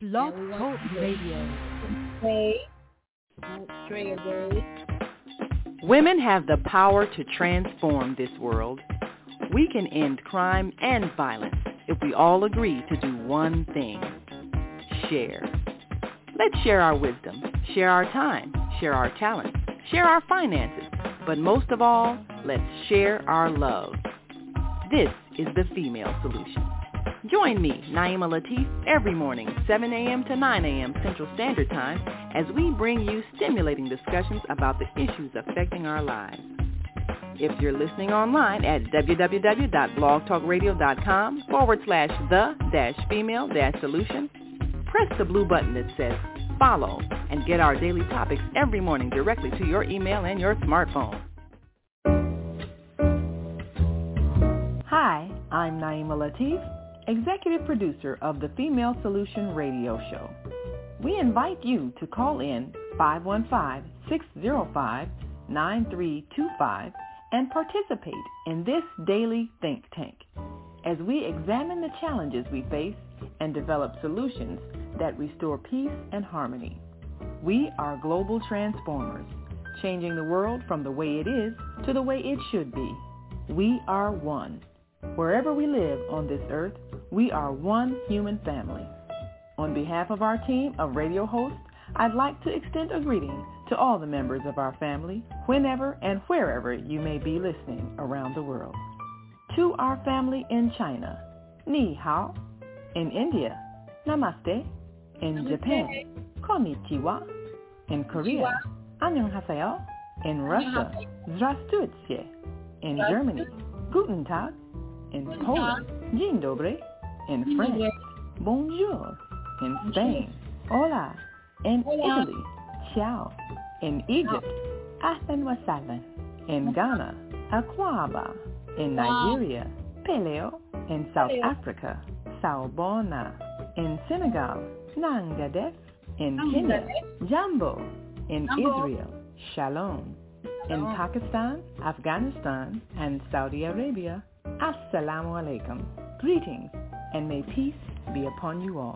Blog Talk Radio. Don't stray away. Women have the power to transform this world. We can end crime and violence if we all agree to do one thing: share. Let's share our wisdom, share our time, share our talents, share our finances, but most of all, let's share our love. This is the Female Solution. Join me, Naima Latif, every morning, 7 a.m. to 9 a.m. Central Standard Time, as we bring you stimulating discussions about the issues affecting our lives. If you're listening online at www.blogtalkradio.com/the-female-solution, press the blue button that says follow and get our daily topics every morning directly to your email and your smartphone. Hi, I'm Naima Latif, Executive Producer of the Female Solution Radio Show. We invite you to call in 515-605-9325 and participate in this daily think tank as we examine the challenges we face and develop solutions that restore peace and harmony. We are global transformers, changing the world from the way it is to the way it should be. We are one. Wherever we live on this earth, we are one human family. On behalf of our team of radio hosts, I'd like to extend a greeting to all the members of our family, whenever and wherever you may be listening around the world. To our family in China, Ni Hao. In India, Namaste. In Japan, Konnichiwa. In Korea, Annyeonghaseyo. In Russia, Здравствуйте. In Germany, Guten Tag. In Poland, Dzień dobry. In France, Bonjour. In Spain, Hola. In Italy, Ciao. In Egypt, Ahlan wa sahlan. In Ghana, Akwaba. In Nigeria, Peleo. In South Africa, Sawubona. In Senegal, Nangadef. In Kenya, Jambo. In Israel, Shalom. In Pakistan, Afghanistan, and Saudi Arabia, Assalamu alaikum. Greetings, and may peace be upon you all.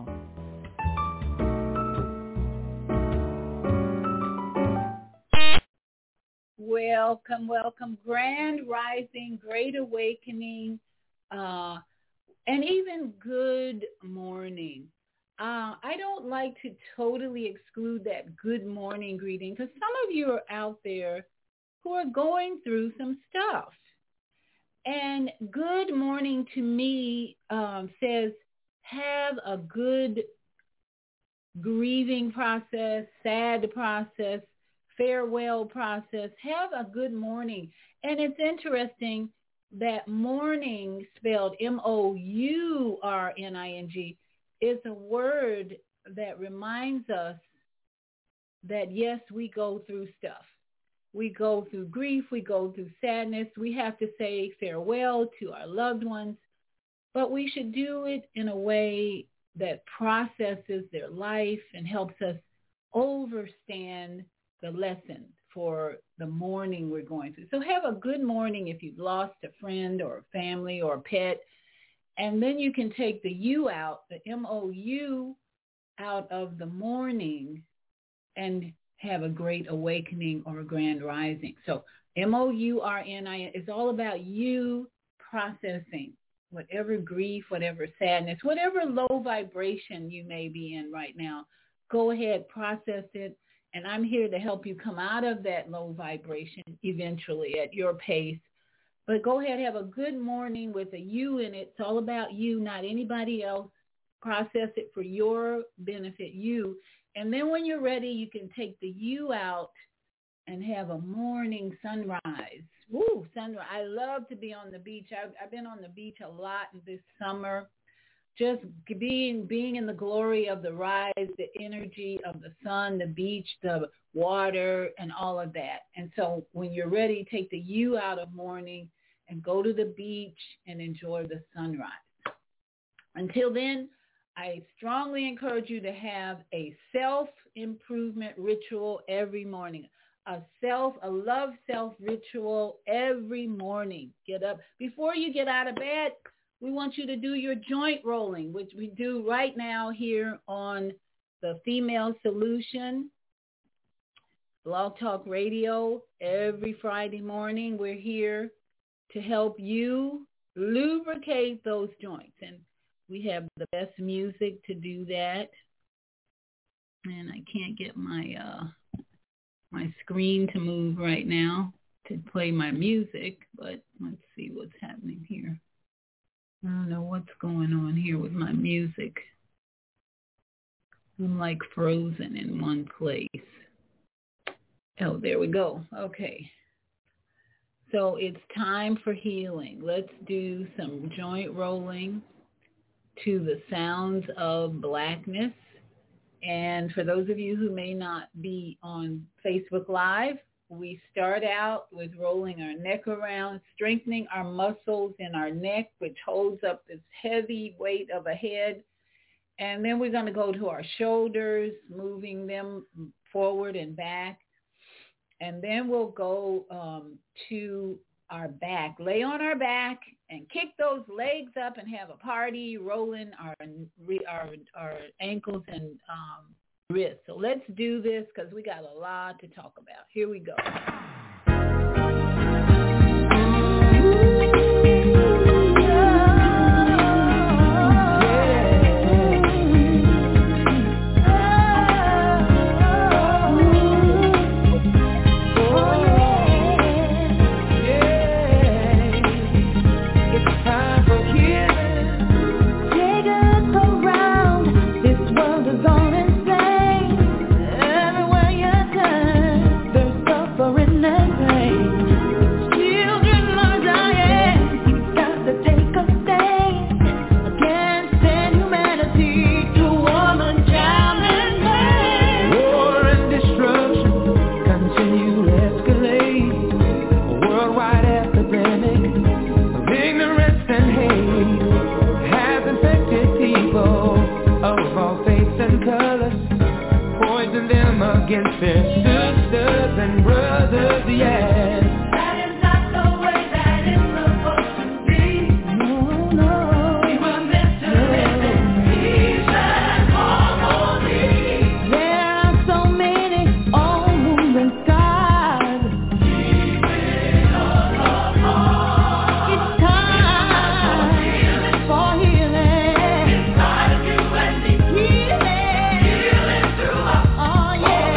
Welcome, welcome. Grand Rising, Great Awakening, and even good morning. I don't like to totally exclude that good morning greeting because some of you are out there who are going through some stuff. And good morning to me says have a good grieving process, sad process, farewell process. Have a good morning. And it's interesting that morning, spelled M-O-U-R-N-I-N-G, is a word that reminds us that, yes, we go through stuff. We go through grief. We go through sadness. We have to say farewell to our loved ones. But we should do it in a way that processes their life and helps us understand the lesson for the mourning we're going through. So have a good morning if you've lost a friend or a family or a pet. And then you can take the U out, the M-O-U, out of the mourning and have a great awakening or a grand rising. So M-O-U-R-N-I-N is all about you processing whatever grief, whatever sadness, whatever low vibration you may be in right now. Go ahead, process it. And I'm here to help you come out of that low vibration eventually at your pace. But go ahead, have a good morning with a you in it. It's all about you, not anybody else. Process it for your benefit, you. And then when you're ready, you can take the you out and have a morning sunrise. Woo, sunrise. I love to be on the beach. I've been on the beach a lot this summer. Just being in the glory of the rise, the energy of the sun, the beach, the water, and all of that. And so when you're ready, take the you out of morning and go to the beach and enjoy the sunrise. Until then, I strongly encourage you to have a self-improvement ritual every morning. A love self ritual every morning. Get up. Before you get out of bed, We want you to do your joint rolling, which we do right now here on the Female Solution Blog Talk Radio. Every Friday morning, we're here to help you lubricate those joints. And we have the best music to do that. And I can't get my my screen to move right now to play my music, but let's see what's happening here. I don't know what's going on here with my music. I'm like frozen in one place. Oh, there we go. Okay. So it's time for healing. Let's do some joint rolling to the sounds of blackness. And for those of you who may not be on Facebook Live, we start out with rolling our neck around, strengthening our muscles in our neck, which holds up this heavy weight of a head. And then we're going to go to our shoulders, moving them forward and back. And then we'll go to our back. Lay on our back and kick those legs up and have a party, rolling our ankles and wrists. So let's do this because we got a lot to talk about. Here we go. Against their sisters and brothers, yeah. That is not the way that it's supposed to be. No, no. We were meant to live in peace and harmony. There are so many all moving stars, keeping us apart. It's time for healing. It's time to do and be healing through us. Oh yeah.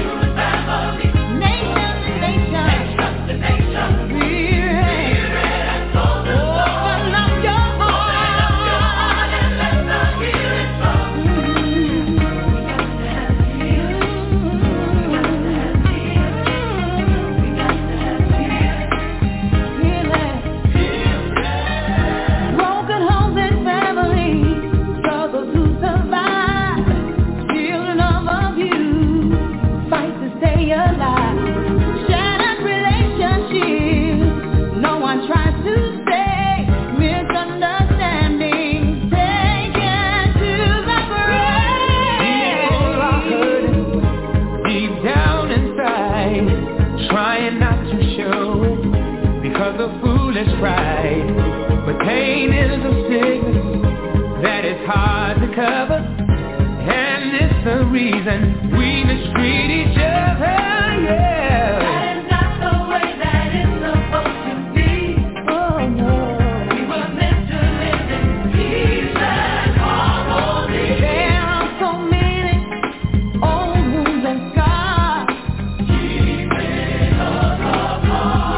Pride, but pain is a sickness that is hard to cover, and it's the reason we mistreat each other, yeah. That is not the way that it's supposed to be. Oh no. We were meant to live in peace and harmony. There are so many old wounds and scars, keeping us apart.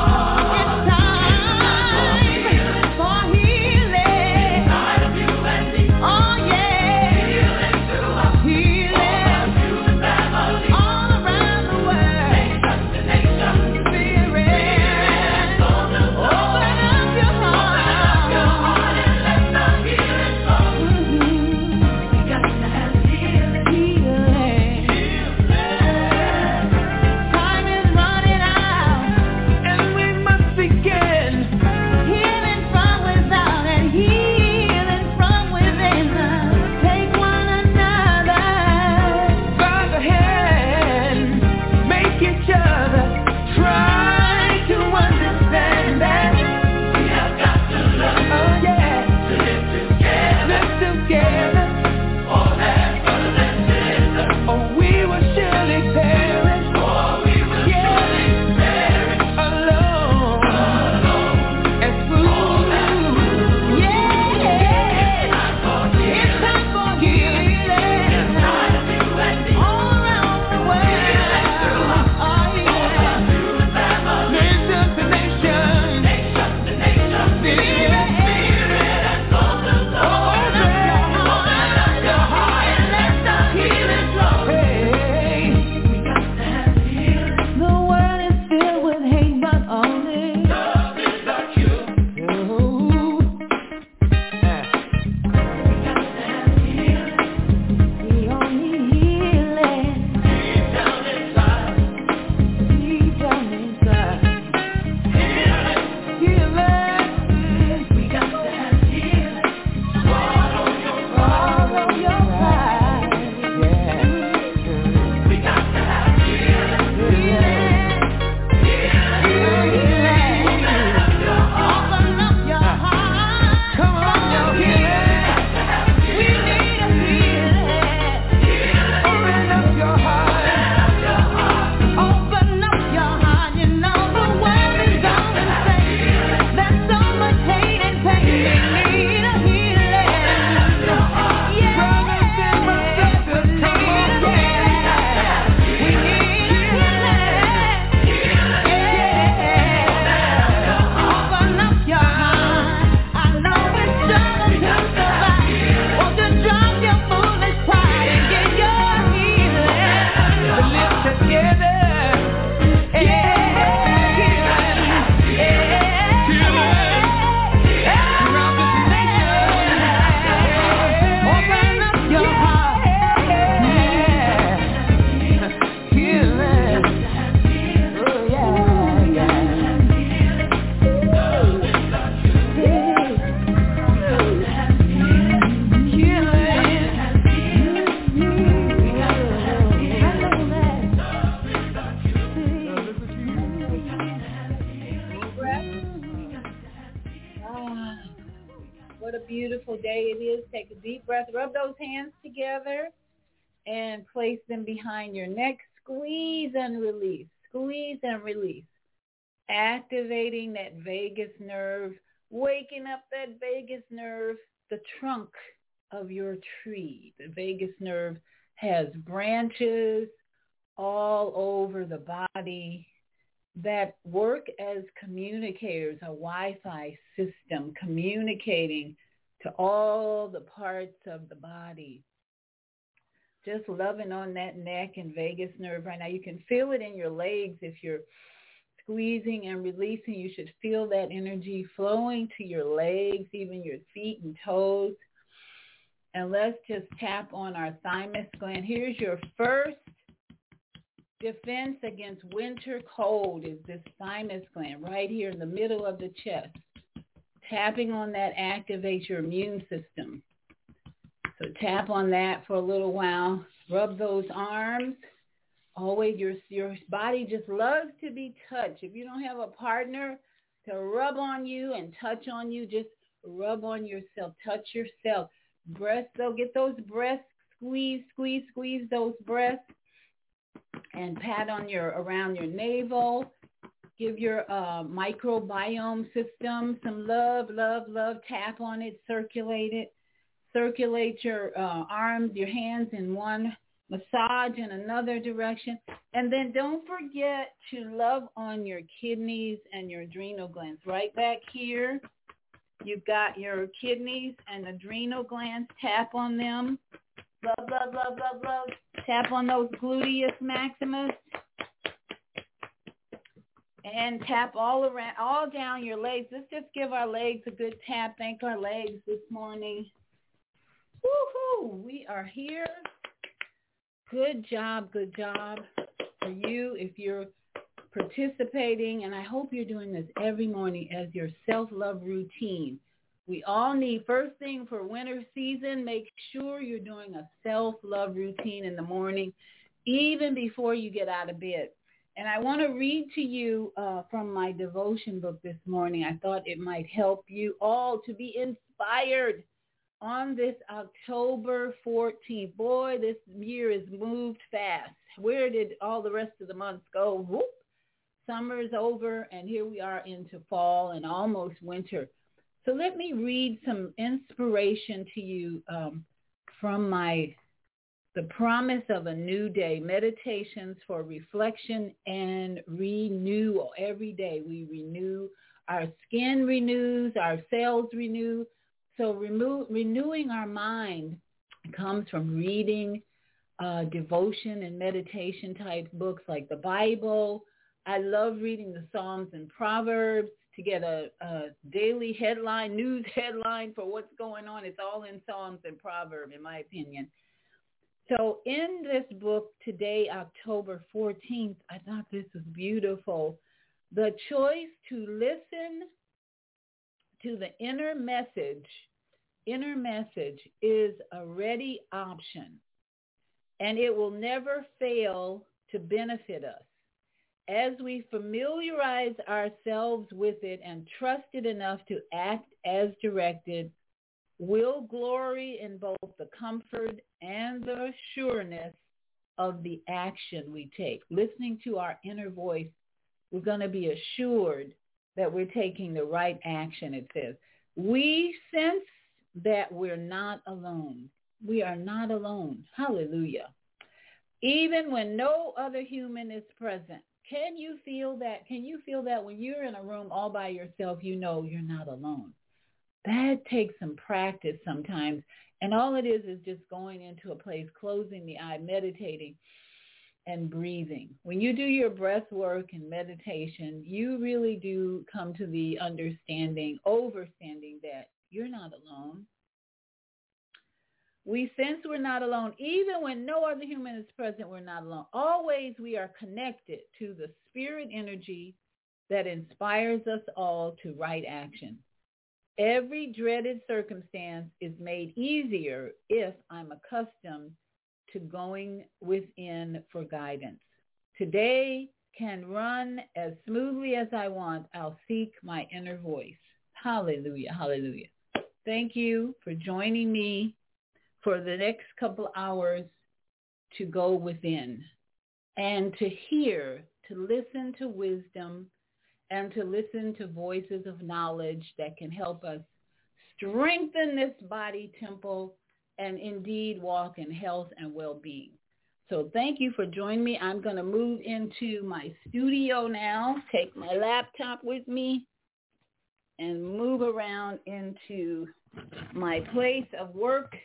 All around the world. Take a deep breath. Rub those hands together and place them behind your neck. Squeeze and release. Squeeze and release. Activating that vagus nerve, waking up that vagus nerve, the trunk of your tree. The vagus nerve has branches all over the body that work as communicators, a Wi-Fi system communicating to all the parts of the body. Just loving on that neck and vagus nerve right now. You can feel it in your legs if you're squeezing and releasing. You should feel that energy flowing to your legs, even your feet and toes. And let's just tap on our thymus gland. Here's your first defense against winter cold is this thymus gland right here in the middle of the chest. Tapping on that activates your immune system. So tap on that for a little while. Rub those arms. Always your body just loves to be touched. If you don't have a partner to rub on you and touch on you, just rub on yourself. Touch yourself. Breasts, so get those breasts. Squeeze those breasts. And pat on around your navel. Give your microbiome system some love. Tap on it, circulate it. Circulate your arms, your hands in one, massage in another direction. And then don't forget to love on your kidneys and your adrenal glands. Right back here, you've got your kidneys and adrenal glands. Tap on them. Love. Tap on those gluteus maximus. And tap all around, all down your legs. Let's just give our legs a good tap. Thank our legs this morning. Woohoo! We are here. Good job for you if you're participating. And I hope you're doing this every morning as your self-love routine. We all need, first thing for winter season, make sure you're doing a self-love routine in the morning, even before you get out of bed. And I want to read to you from my devotion book this morning. I thought it might help you all to be inspired on this October 14th. Boy, this year has moved fast. Where did all the rest of the months go? Whoop. Summer's over, and here we are into fall and almost winter. So let me read some inspiration to you from The Promise of a New Day, Meditations for Reflection and Renewal. Every day we renew, our skin renews, our cells renew. So renewing our mind comes from reading devotion and meditation type books like the Bible. I love reading the Psalms and Proverbs to get a daily headline, news headline for what's going on. It's all in Psalms and Proverbs, in my opinion. So in this book today, October 14th, I thought this was beautiful. The choice to listen to the inner message is a ready option, and it will never fail to benefit us. As we familiarize ourselves with it and trust it enough to act as directed, we'll glory in both the comfort and the sureness of the action we take. Listening to our inner voice, we're going to be assured that we're taking the right action, it says. We sense that we're not alone. We are not alone. Hallelujah. Even when no other human is present. Can you feel that? Can you feel that when you're in a room all by yourself, you know you're not alone? That takes some practice sometimes. And all it is just going into a place, closing the eye, meditating, and breathing. When you do your breath work and meditation, you really do come to the understanding, overstanding that you're not alone. We sense we're not alone. Even when no other human is present, we're not alone. Always we are connected to the spirit energy that inspires us all to right action. Every dreaded circumstance is made easier if I'm accustomed to going within for guidance. Today can run as smoothly as I want. I'll seek my inner voice. Hallelujah, hallelujah. Thank you for joining me for the next couple hours to go within and to hear, to listen to wisdom, and to listen to voices of knowledge that can help us strengthen this body temple and indeed walk in health and well-being. So thank you for joining me. I'm going to move into my studio now, take my laptop with me, and move around into my place of work.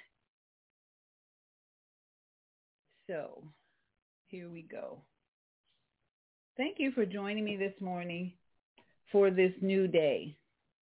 So here we go. Thank you for joining me this morning for this new day.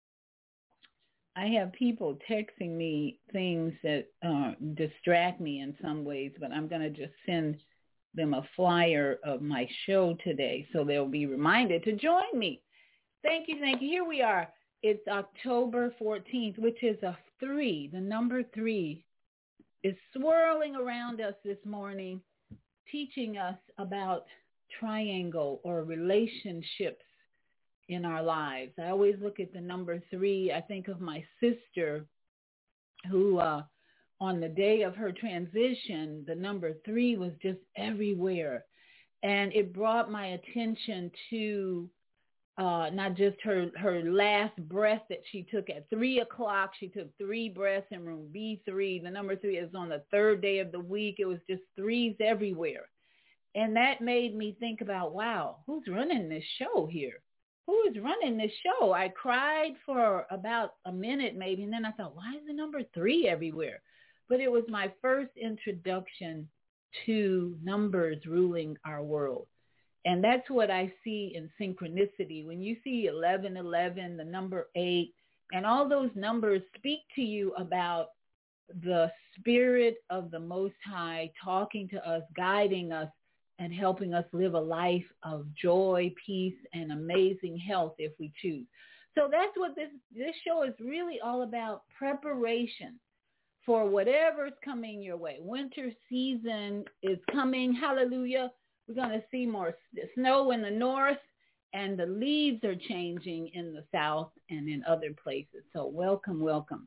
I have people texting me things that distract me in some ways, but I'm going to just send them a flyer of my show today so they'll be reminded to join me. Thank you, thank you. Here we are. It's October 14th, which is a 3. The number 3 is swirling around us this morning, teaching us about triangle or relationships in our lives. I always look at the number 3. I think of my sister who on the day of her transition, the number 3 was just everywhere. And it brought my attention to not just her last breath that she took at 3 o'clock. She took 3 breaths in room B3. The number 3 is on the 3rd day of the week. It was just 3s everywhere. And that made me think about, wow, who's running this show here? Who is running this show? I cried for about a minute maybe, and then I thought, why is the number 3 everywhere? But it was my first introduction to numbers ruling our world. And that's what I see in synchronicity. When you see 1111, the number 8, and all those numbers speak to you about the spirit of the Most High talking to us, guiding us, and helping us live a life of joy, peace, and amazing health if we choose. So that's what this show is really all about, preparation for whatever's coming your way. Winter season is coming. Hallelujah. We're going to see more snow in the north, and the leaves are changing in the south and in other places. So welcome, welcome.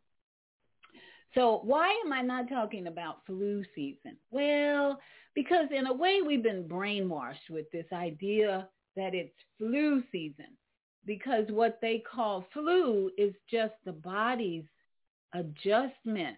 So why am I not talking about flu season? Well, because in a way we've been brainwashed with this idea that it's flu season, because what they call flu is just the body's adjustment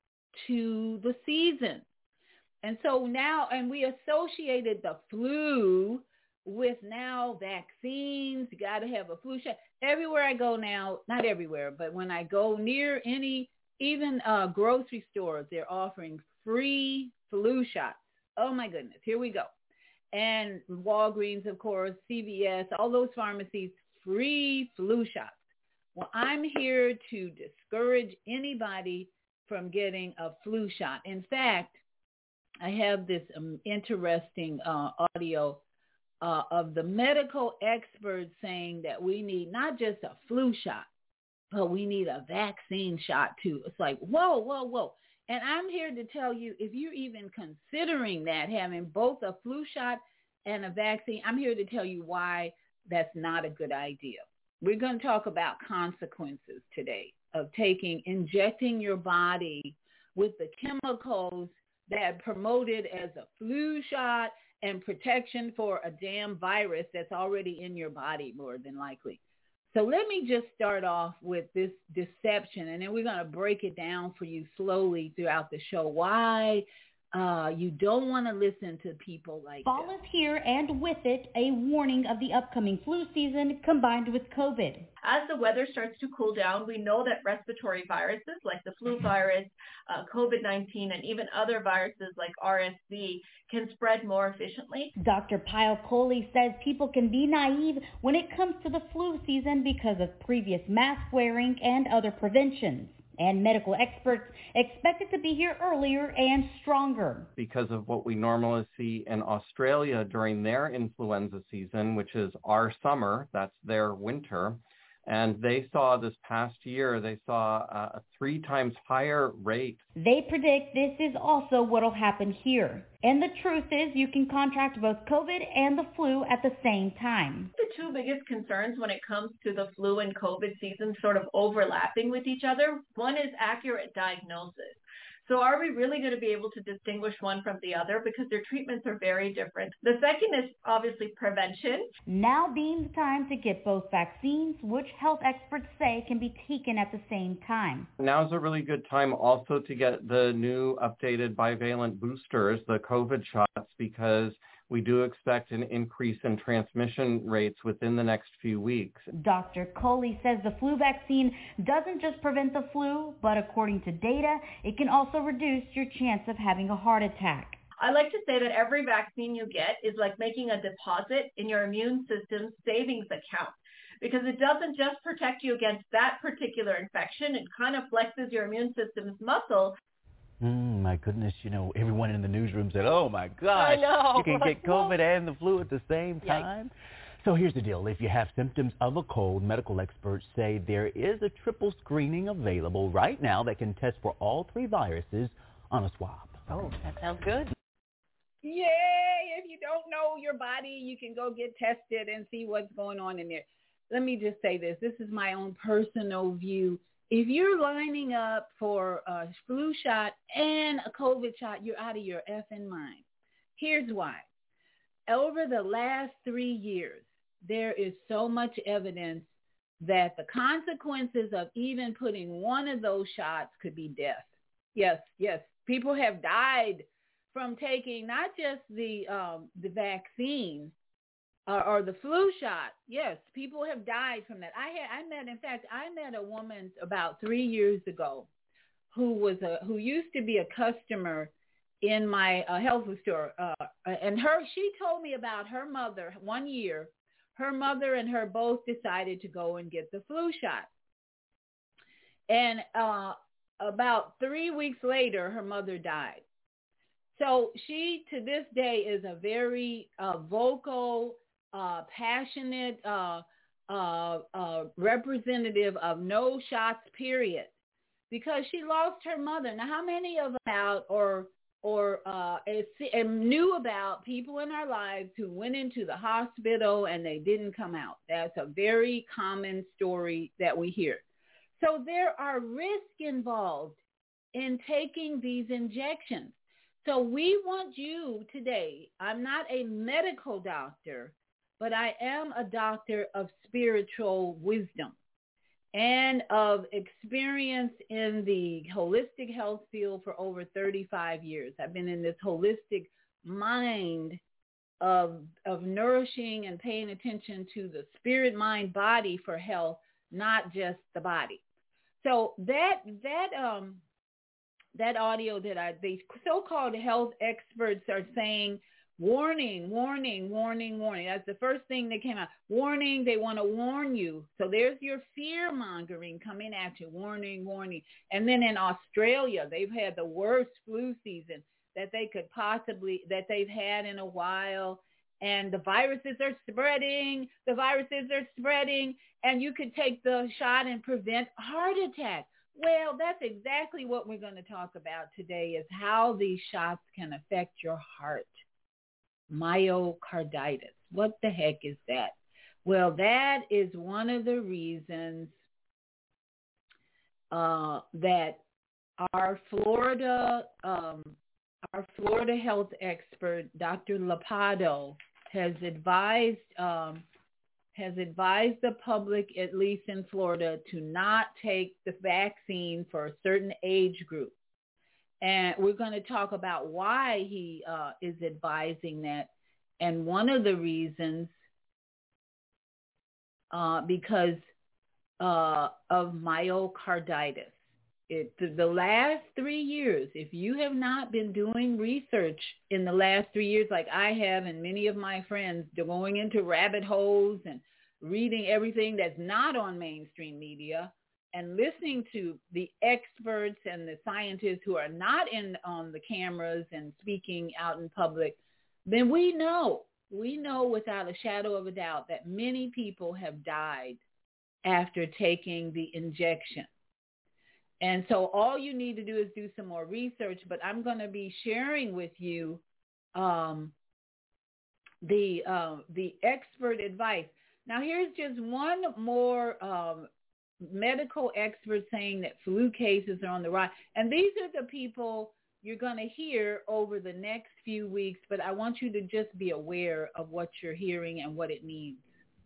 to the season. And so now, and we associated the flu with now vaccines. You got to have a flu shot. Everywhere I go now, not everywhere, but when I go near any, even grocery stores, they're offering free flu shots. Oh, my goodness. Here we go. And Walgreens, of course, CVS, all those pharmacies, free flu shots. Well, I'm here to discourage anybody from getting a flu shot. In fact, I have this interesting audio of the medical experts saying that we need not just a flu shot, but we need a vaccine shot too. It's like, whoa, whoa, whoa. And I'm here to tell you, if you're even considering that, having both a flu shot and a vaccine, I'm here to tell you why that's not a good idea. We're going to talk about consequences today of injecting your body with the chemicals that promoted as a flu shot and protection for a damn virus that's already in your body, more than likely. So let me just start off with this deception, and then we're going to break it down for you slowly throughout the show, why you don't want to listen to people like Fall this. is here, and with it, a warning of the upcoming flu season combined with COVID. As the weather starts to cool down, we know that respiratory viruses like the flu virus, COVID-19, and even other viruses like RSV can spread more efficiently. Dr. Pyle Coley says people can be naive when it comes to the flu season because of previous mask wearing and other preventions. And medical experts expect it to be here earlier and stronger. Because of what we normally see in Australia during their influenza season, which is our summer, that's their winter, And they saw this past year, they saw a 3 times higher rate. They predict this is also what will happen here. And the truth is you can contract both COVID and the flu at the same time. The two biggest concerns when it comes to the flu and COVID season sort of overlapping with each other, one is accurate diagnosis. So are we really going to be able to distinguish one from the other because their treatments are very different? The second is obviously prevention. Now being the time to get both vaccines, which health experts say can be taken at the same time. Now's a really good time also to get the new updated bivalent boosters, the COVID shots, because we do expect an increase in transmission rates within the next few weeks. Dr. Coley says the flu vaccine doesn't just prevent the flu, but according to data, it can also reduce your chance of having a heart attack. I like to say that every vaccine you get is like making a deposit in your immune system's savings account, because it doesn't just protect you against that particular infection, it kind of flexes your immune system's muscle. My goodness, everyone in the newsroom said, oh my gosh, I know, you can get COVID and the flu at the same time. Yikes. So here's the deal. If you have symptoms of a cold, medical experts say there is a triple screening available right now that can test for all 3 viruses on a swab. Oh, that sounds good. Yay! If you don't know your body, you can go get tested and see what's going on in there. Let me just say this. This is my own personal view. If you're lining up for a flu shot and a COVID shot, you're out of your effing mind. Here's why. Over the last 3 years, there is so much evidence that the consequences of even putting one of those shots could be death. Yes. People have died from taking not just the vaccine or the flu shot. Yes, people have died from that. I met a woman about 3 years ago who used to be a customer in my health food store, and she told me about her mother. One year, her mother and her both decided to go and get the flu shot, and about 3 weeks later, her mother died. So she, to this day, is a very vocal, passionate representative of no shots, period, because she lost her mother. Now, how many of us out or knew about people in our lives who went into the hospital and they didn't come out? That's a very common story that we hear. So there are risks involved in taking these injections. So we want you today, I'm not a medical doctor, but I am a doctor of spiritual wisdom and of experience in the holistic health field for over 35 years. I've been in this holistic mind of nourishing and paying attention to the spirit, mind, body for health, not just the body. So that audio that the so-called health experts are saying, warning, warning, warning, warning. That's the first thing that came out. Warning, they want to warn you. So there's your fear-mongering coming at you. Warning, warning. And then in Australia, they've had the worst flu season that they've had in a while. And the viruses are spreading. And you could take the shot and prevent heart attacks. Well, that's exactly what we're going to talk about today, is how these shots can affect your heart. Myocarditis. What the heck is that? Well, that is one of the reasons that our Florida health expert, Dr. Lapado, has advised the public, at least in Florida, to not take the vaccine for a certain age group. And we're going to talk about why he is advising that. And one of the reasons, because of myocarditis. The last 3 years, if you have not been doing research in the last 3 years like I have, and many of my friends, going into rabbit holes and reading everything that's not on mainstream media and listening to the experts and the scientists who are not on the cameras and speaking out in public, then we know without a shadow of a doubt that many people have died after taking the injection. And so all you need to do is do some more research, but I'm going to be sharing with you the expert advice. Now, here's just one more medical expert saying that flu cases are on the rise. And these are the people you're going to hear over the next few weeks, but I want you to just be aware of what you're hearing and what it means.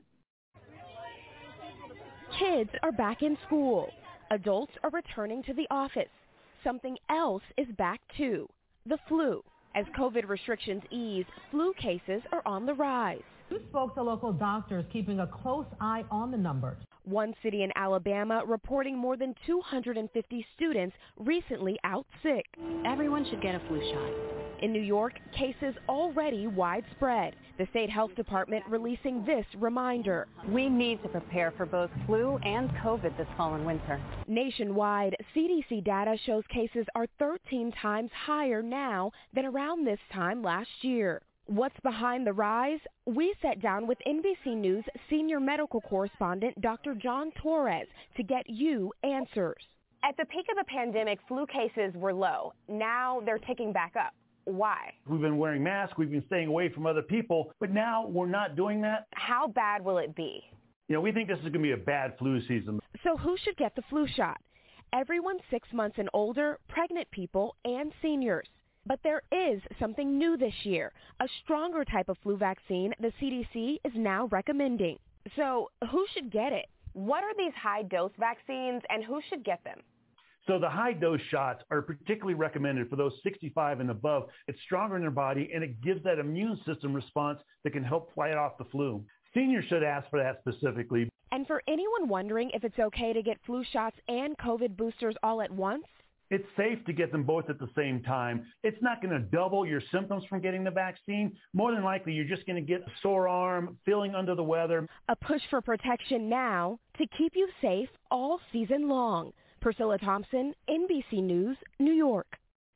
Kids are back in school. Adults are returning to the office. Something else is back too, the flu. As COVID restrictions ease, flu cases are on the rise. We spoke to local doctors keeping a close eye on the numbers. One city in Alabama reporting more than 250 students recently out sick. Everyone should get a flu shot. In New York, cases already widespread. The state health department releasing this reminder. We need to prepare for both flu and COVID this fall and winter. Nationwide, CDC data shows cases are 13 times higher now than around this time last year. What's behind the rise? We sat down with NBC News senior medical correspondent Dr. John Torres to get you answers. At the peak of the pandemic, flu cases were low. Now they're ticking back up. Why? We've been wearing masks, we've been staying away from other people, but now we're not doing that. How bad will it be? We think this is going to be a bad flu season. So who should get the flu shot? Everyone 6 months and older, pregnant people, and seniors. But there is something new this year, a stronger type of flu vaccine the CDC is now recommending. So who should get it? What are these high-dose vaccines and who should get them? So the high-dose shots are particularly recommended for those 65 and above. It's stronger in their body, and it gives that immune system response that can help fight off the flu. Seniors should ask for that specifically. And for anyone wondering if it's okay to get flu shots and COVID boosters all at once, it's safe to get them both at the same time. It's not going to double your symptoms from getting the vaccine. More than likely, you're just going to get a sore arm, feeling under the weather. A push for protection now to keep you safe all season long. Priscilla Thompson, NBC News, New York.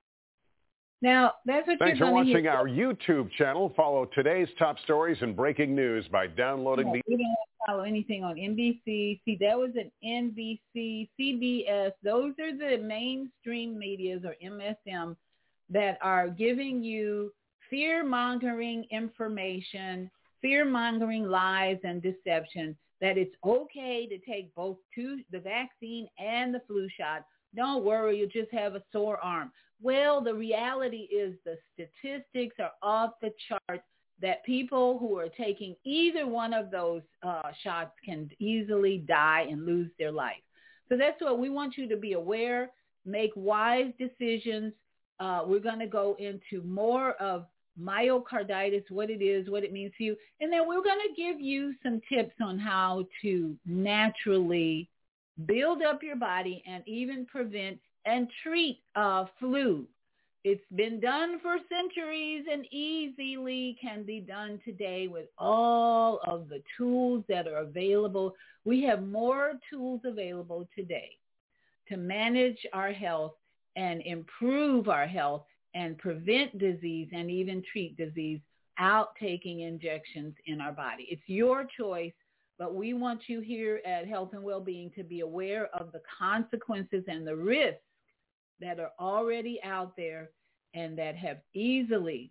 Now, that's what Thanks you're for going to watching hear. our YouTube channel. Follow today's top stories and breaking news by downloading the... We don't follow anything on NBC. See, that was an NBC, CBS. Those are the mainstream medias or MSM that are giving you fear-mongering information, fear-mongering lies and deception, that it's okay to take both the vaccine and the flu shot. Don't worry, you'll just have a sore arm. Well, the reality is the statistics are off the chart that people who are taking either one of those shots can easily die and lose their life. So that's what we want you to be aware, make wise decisions. We're going to go into more of myocarditis, what it is, what it means to you. And then we're going to give you some tips on how to naturally build up your body and even prevent and treat flu. It's been done for centuries and easily can be done today with all of the tools that are available. We have more tools available today to manage our health and improve our health and prevent disease and even treat disease out taking injections in our body. It's your choice, but we want you here at Health and Wellbeing to be aware of the consequences and the risks that are already out there and that have easily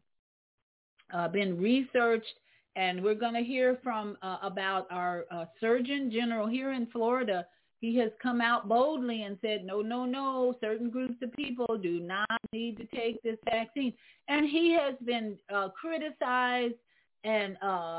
been researched. And we're going to hear from about our Surgeon General here in Florida. He has come out boldly and said, no, certain groups of people do not need to take this vaccine. And he has been criticized and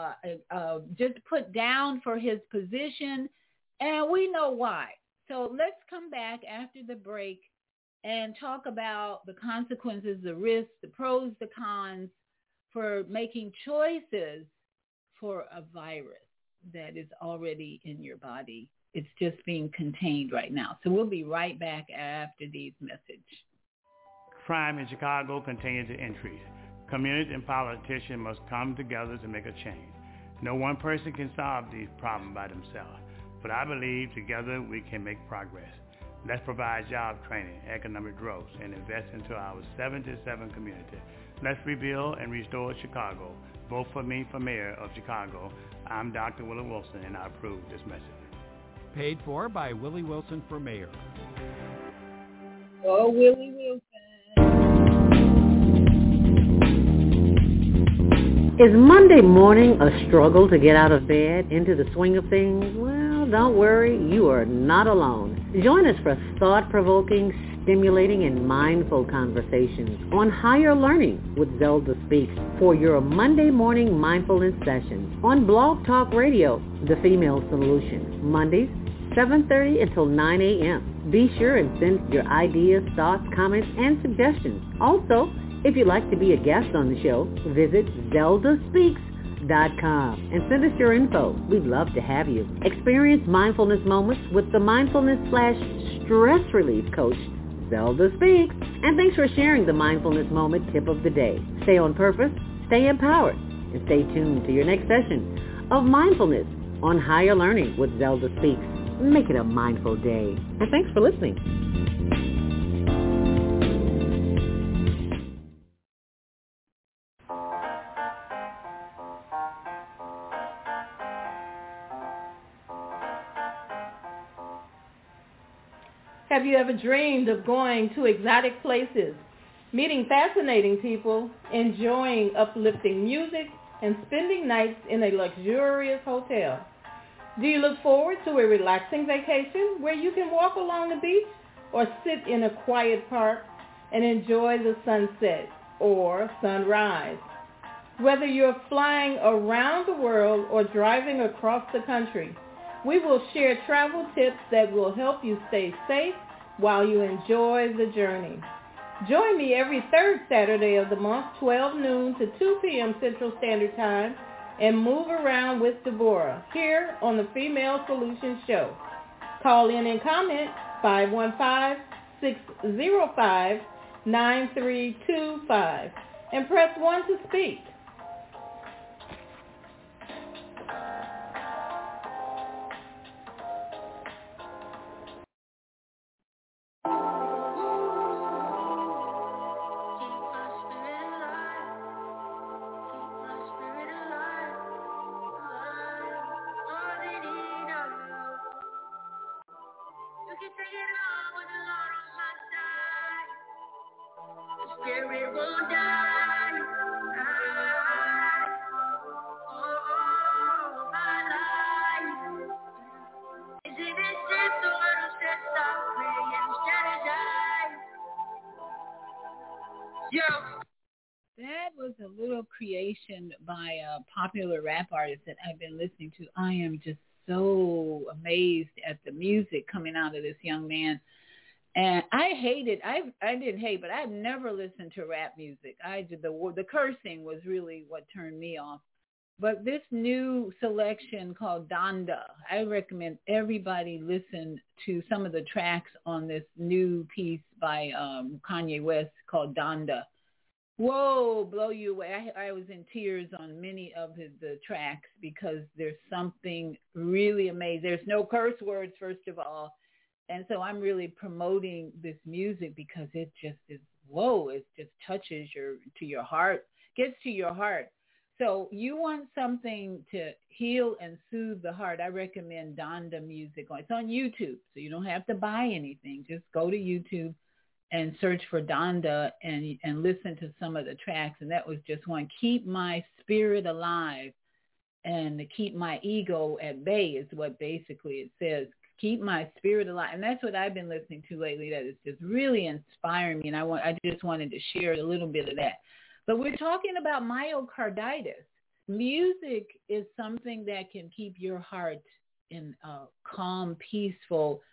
just put down for his position. And we know why. So let's come back after the break and talk about the consequences, the risks, the pros, the cons for making choices for a virus that is already in your body. It's just being contained right now. So we'll be right back after these messages. Crime in Chicago continues to increase. Communities and politicians must come together to make a change. No one person can solve these problems by themselves, but I believe together we can make progress. Let's provide job training, economic growth, and invest into our 77 community. Let's rebuild and restore Chicago. Vote for me for mayor of Chicago. I'm Dr. Willie Wilson, and I approve this message. Paid for by Willie Wilson for mayor. Oh, Willie Wilson. Is Monday morning a struggle to get out of bed, into the swing of things? Well, don't worry, you are not alone. Join us for thought-provoking, stimulating, and mindful conversations on higher learning with Zelda Speaks for your Monday morning mindfulness session on Blog Talk Radio, The Female Solution, Mondays, 7:30 until 9 a.m. Be sure and send your ideas, thoughts, comments, and suggestions. Also, if you'd like to be a guest on the show, visit ZeldaSpeaks.com and send us your info. We'd love to have you. Experience mindfulness moments with the mindfulness/stress relief coach, Zelda Speaks. And thanks for sharing the mindfulness moment tip of the day. Stay on purpose, stay empowered, and stay tuned to your next session of mindfulness on Higher Learning with Zelda Speaks. Make it a mindful day. And thanks for listening. Have you ever dreamed of going to exotic places, meeting fascinating people, enjoying uplifting music, and spending nights in a luxurious hotel? Do you look forward to a relaxing vacation where you can walk along the beach or sit in a quiet park and enjoy the sunset or sunrise? Whether you're flying around the world or driving across the country, we will share travel tips that will help you stay safe while you enjoy the journey. Join me every third Saturday of the month, 12 noon to 2 p.m. Central Standard Time, and move around with Deborah here on the Female Solutions Show. Call in and comment 515-605-9325 and press 1 to speak. That was a little creation by a popular rap artist that I've been listening to. I am just so amazed at the music coming out of this young man. And I didn't hate, but I've never listened to rap music. The cursing was really what turned me off. But this new selection called Donda, I recommend everybody listen to some of the tracks on this new piece by Kanye West called Donda. Whoa, blow you away. I was in tears on many of the tracks because there's something really amazing. There's no curse words, first of all. And so I'm really promoting this music because it just is, whoa, it just touches your heart, gets to your heart. So you want something to heal and soothe the heart, I recommend Donda music. It's on YouTube, so you don't have to buy anything. Just go to YouTube and search for Donda and listen to some of the tracks. And that was just one. Keep my spirit alive and to keep my ego at bay is what basically it says. Keep my spirit alive. And that's what I've been listening to lately. That is just really inspiring me. And I just wanted to share a little bit of that. But we're talking about myocarditis. Music is something that can keep your heart in a calm, peaceful,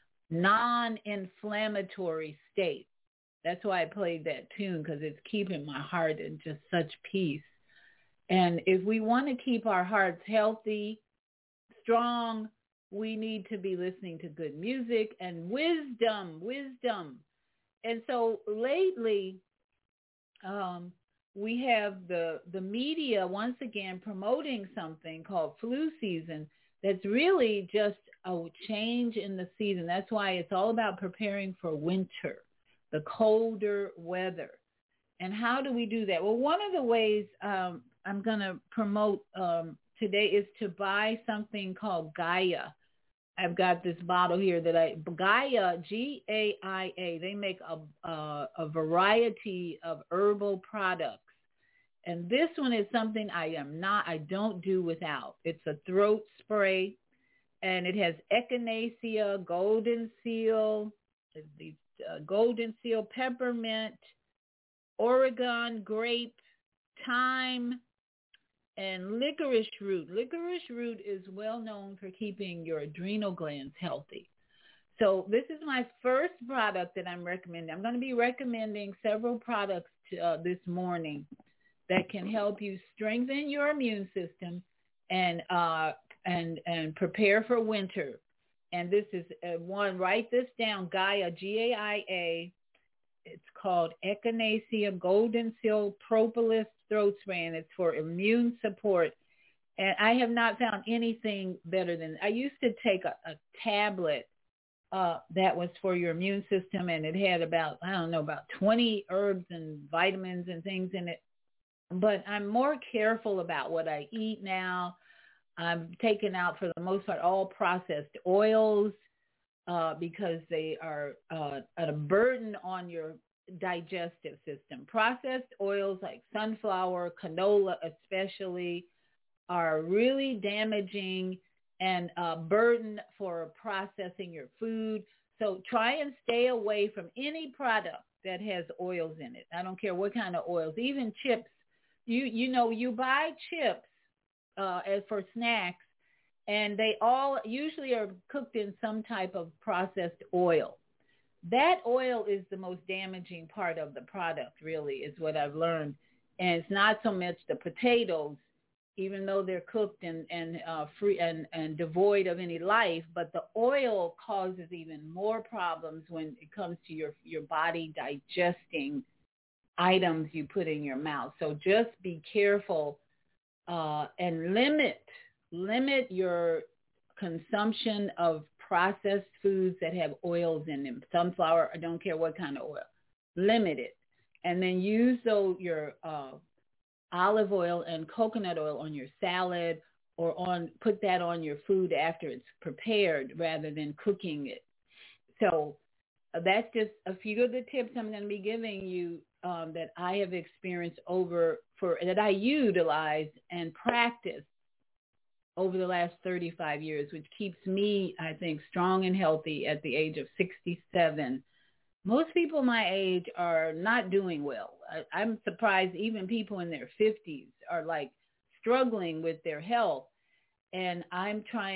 non-inflammatory state. That's why I played that tune, because it's keeping my heart in just such peace. And if we want to keep our hearts healthy, strong, we need to be listening to good music and wisdom. And so lately, we have the media once again promoting something called flu season that's really just a change in the season. That's why it's all about preparing for winter, the colder weather. And how do we do that? Well, one of the ways I'm going to promote today is to buy something called Gaia. I've got this bottle here that Gaia, G-A-I-A. They make a variety of herbal products. And this one is something I don't do without. It's a throat spray, and it has echinacea, golden seal, peppermint, Oregon grape, thyme, and licorice root. Licorice root is well known for keeping your adrenal glands healthy. So this is my first product that I'm recommending. I'm going to be recommending several products this morning that can help you strengthen your immune system and prepare for winter. And this is one. Write this down. Gaia, G-A-I-A. It's called Echinacea Golden Seal Propolis Throat Spray, and it's for immune support. And I have not found anything better than I used to take a tablet that was for your immune system, and it had about 20 herbs and vitamins and things in it. But I'm more careful about what I eat now. I'm taking out, for the most part, all processed oils because they are a burden on your digestive system. Processed oils like sunflower, canola especially, are really damaging and a burden for processing your food. So try and stay away from any product that has oils in it. I don't care what kind of oils, even chips. You buy chips as for snacks, and they all usually are cooked in some type of processed oil. That oil is the most damaging part of the product, really, is what I've learned. And it's not so much the potatoes, even though they're cooked and free and devoid of any life, but the oil causes even more problems when it comes to your body digesting items you put in your mouth. So just be careful and limit your consumption of processed foods that have oils in them. Sunflower, I don't care what kind of oil. Limit it. And then use your olive oil and coconut oil on your salad, or put that on your food after it's prepared rather than cooking it. So that's just a few of the tips I'm going to be giving you that I have experienced that I utilize and practice over the last 35 years, which keeps me, I think, strong and healthy at the age of 67. Most people my age are not doing well. I'm surprised even people in their 50s are like struggling with their health. And I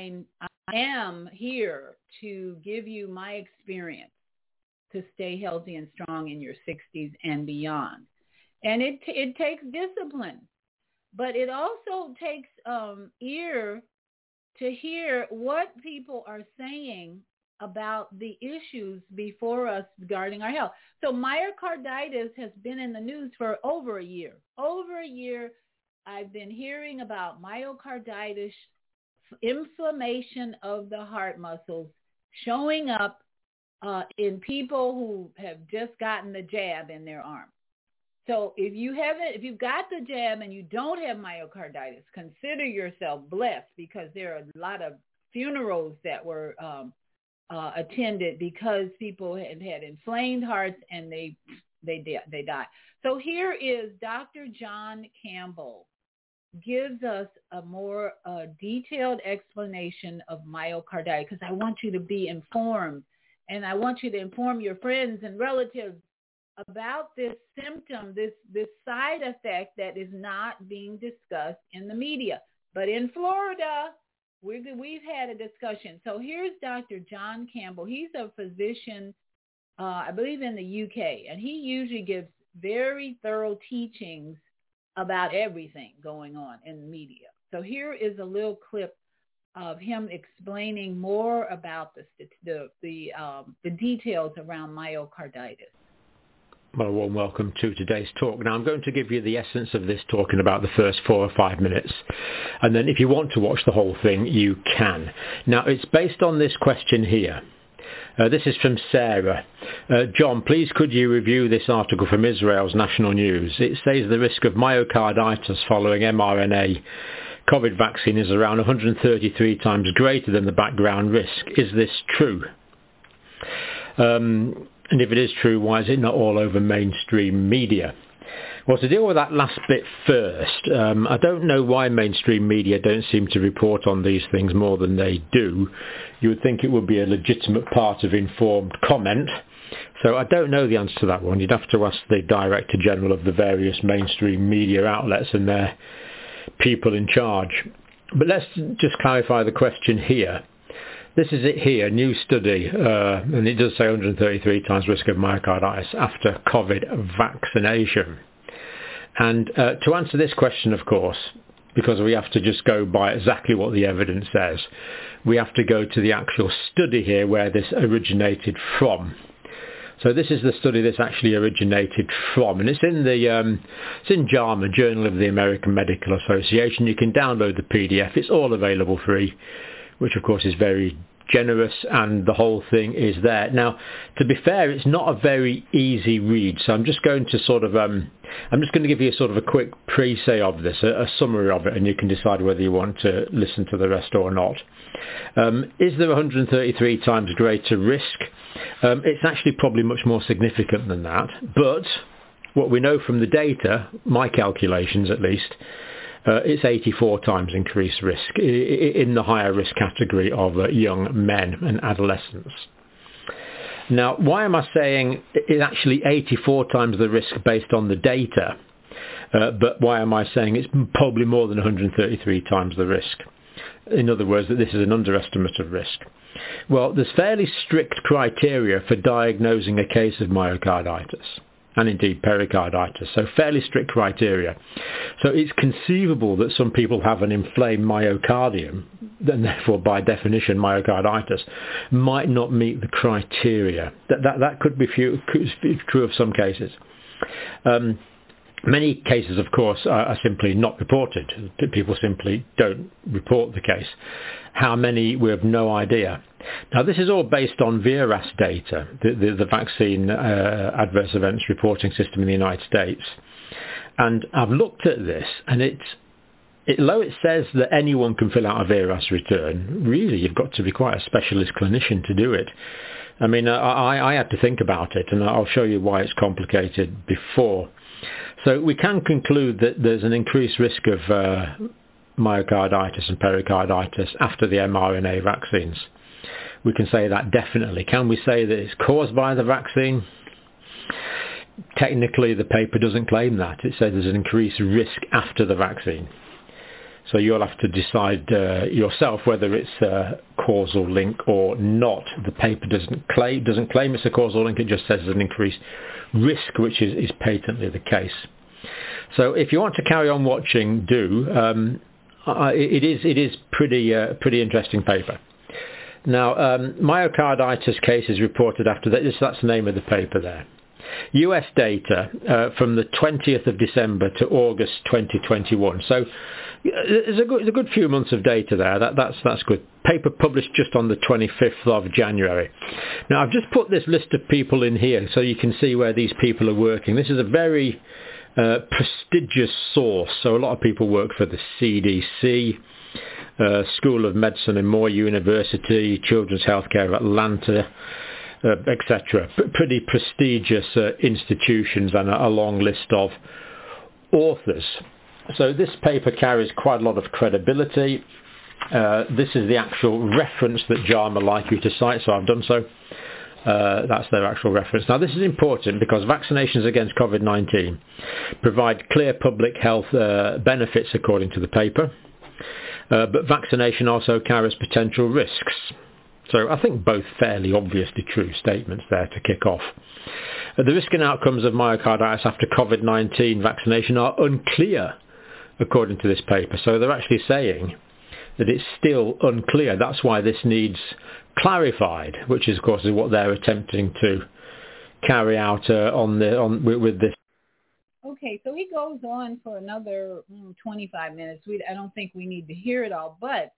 am here to give you my experience to stay healthy and strong in your 60s and beyond. And it takes discipline, but it also takes ear to hear what people are saying about the issues before us regarding our health. So myocarditis has been in the news for over a year. Over a year, I've been hearing about myocarditis, inflammation of the heart muscles, showing up in people who have just gotten the jab in their arm. So if you've got the jab and you don't have myocarditis, consider yourself blessed, because there are a lot of funerals that were attended because people had inflamed hearts and they died. So here is Dr. John Campbell gives us a more detailed explanation of myocarditis, because I want you to be informed, and I want you to inform your friends and relatives about this symptom, this side effect that is not being discussed in the media. But in Florida, we've had a discussion. So here's Dr. John Campbell. He's a physician, I believe in the UK, and he usually gives very thorough teachings about everything going on in the media. So here is a little clip of him explaining more about the details around myocarditis. Well, a warm welcome to today's talk. Now, I'm going to give you the essence of this talk in about the first 4 or 5 minutes. And then if you want to watch the whole thing, you can. Now, it's based on this question here. This is from Sarah. John, please could you review this article from Israel's National News? It says the risk of myocarditis following mRNA COVID vaccine is around 133 times greater than the background risk. Is this true? And if it is true, why is it not all over mainstream media? Well, to deal with that last bit first, I don't know why mainstream media don't seem to report on these things more than they do. You would think it would be a legitimate part of informed comment. So I don't know the answer to that one. You'd have to ask the Director General of the various mainstream media outlets and their people in charge. But let's just clarify the question here. This is it here, new study, and it does say 133 times risk of myocarditis after COVID vaccination. And to answer this question, of course, because we have to just go by exactly what the evidence says, we have to go to the actual study here where this originated from. So this is the study that's actually originated from, and it's in JAMA, Journal of the American Medical Association. You can download the PDF. It's all available free, which of course is very generous, and the whole thing is there. Now, to be fair, it's not a very easy read, so I'm just going to give you a sort of a quick précis of this, a summary of it, and you can decide whether you want to listen to the rest or not. Is there 133 times greater risk? It's actually probably much more significant than that, but what we know from the data, my calculations at least, it's 84 times increased risk in the higher risk category of young men and adolescents. Now, why am I saying it's actually 84 times the risk based on the data, but why am I saying it's probably more than 133 times the risk? In other words, that this is an underestimate of risk. Well, there's fairly strict criteria for diagnosing a case of myocarditis, and indeed pericarditis, so fairly strict criteria. So it's conceivable that some people have an inflamed myocardium, and therefore by definition myocarditis, might not meet the criteria. That could be true of some cases. Many cases, of course, are simply not reported. People simply don't report the case. How many, we have no idea. Now, this is all based on VIRAS data, the vaccine adverse events reporting system in the United States. And I've looked at this, and though it says that anyone can fill out a VIRAS return, really you've got to be quite a specialist clinician to do it. I mean, I had to think about it, and I'll show you why it's complicated before. So we can conclude that there's an increased risk of myocarditis and pericarditis after the mRNA vaccines. We can say that definitely. Can we say that it's caused by the vaccine? Technically, the paper doesn't claim that. It says there's an increased risk after the vaccine. So you'll have to decide yourself whether it's a causal link or not. The paper doesn't claim it's a causal link. It just says there's an increased risk, which is patently the case. So if you want to carry on watching, do. It is pretty interesting paper. Now, myocarditis cases reported after that. That's the name of the paper there. US data from the 20th of December to August 2021. So there's a good few months of data there. That's good. Paper published just on the 25th of January. Now, I've just put this list of people in here so you can see where these people are working. This is a very prestigious source. So a lot of people work for the CDC, School of Medicine and Moore University, Children's Healthcare of Atlanta, etc. Pretty prestigious institutions and a long list of authors. So this paper carries quite a lot of credibility. This is the actual reference that JAMA like you to cite, so I've done so. That's their actual reference. Now, this is important because vaccinations against COVID-19 provide clear public health benefits according to the paper, but vaccination also carries potential risks. So I think both fairly obviously true statements there to kick off. The risk and outcomes of myocarditis after COVID-19 vaccination are unclear, according to this paper. So they're actually saying that it's still unclear. That's why this needs clarified, which is, of course, is what they're attempting to carry out with this. Okay, so he goes on for another 25 minutes. I don't think we need to hear it all, but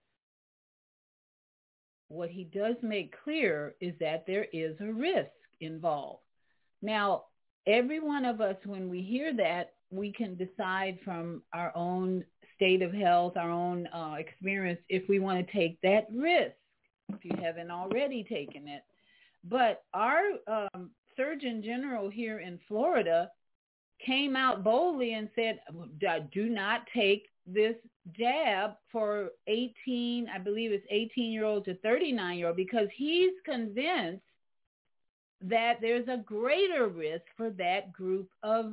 what he does make clear is that there is a risk involved. Now, every one of us, when we hear that, we can decide from our own state of health, our own experience, if we want to take that risk, if you haven't already taken it. But our Surgeon General here in Florida came out boldly and said, do not take this jab for 18, I believe it's 18-year-old to 39-year-old, because he's convinced that there's a greater risk for that group of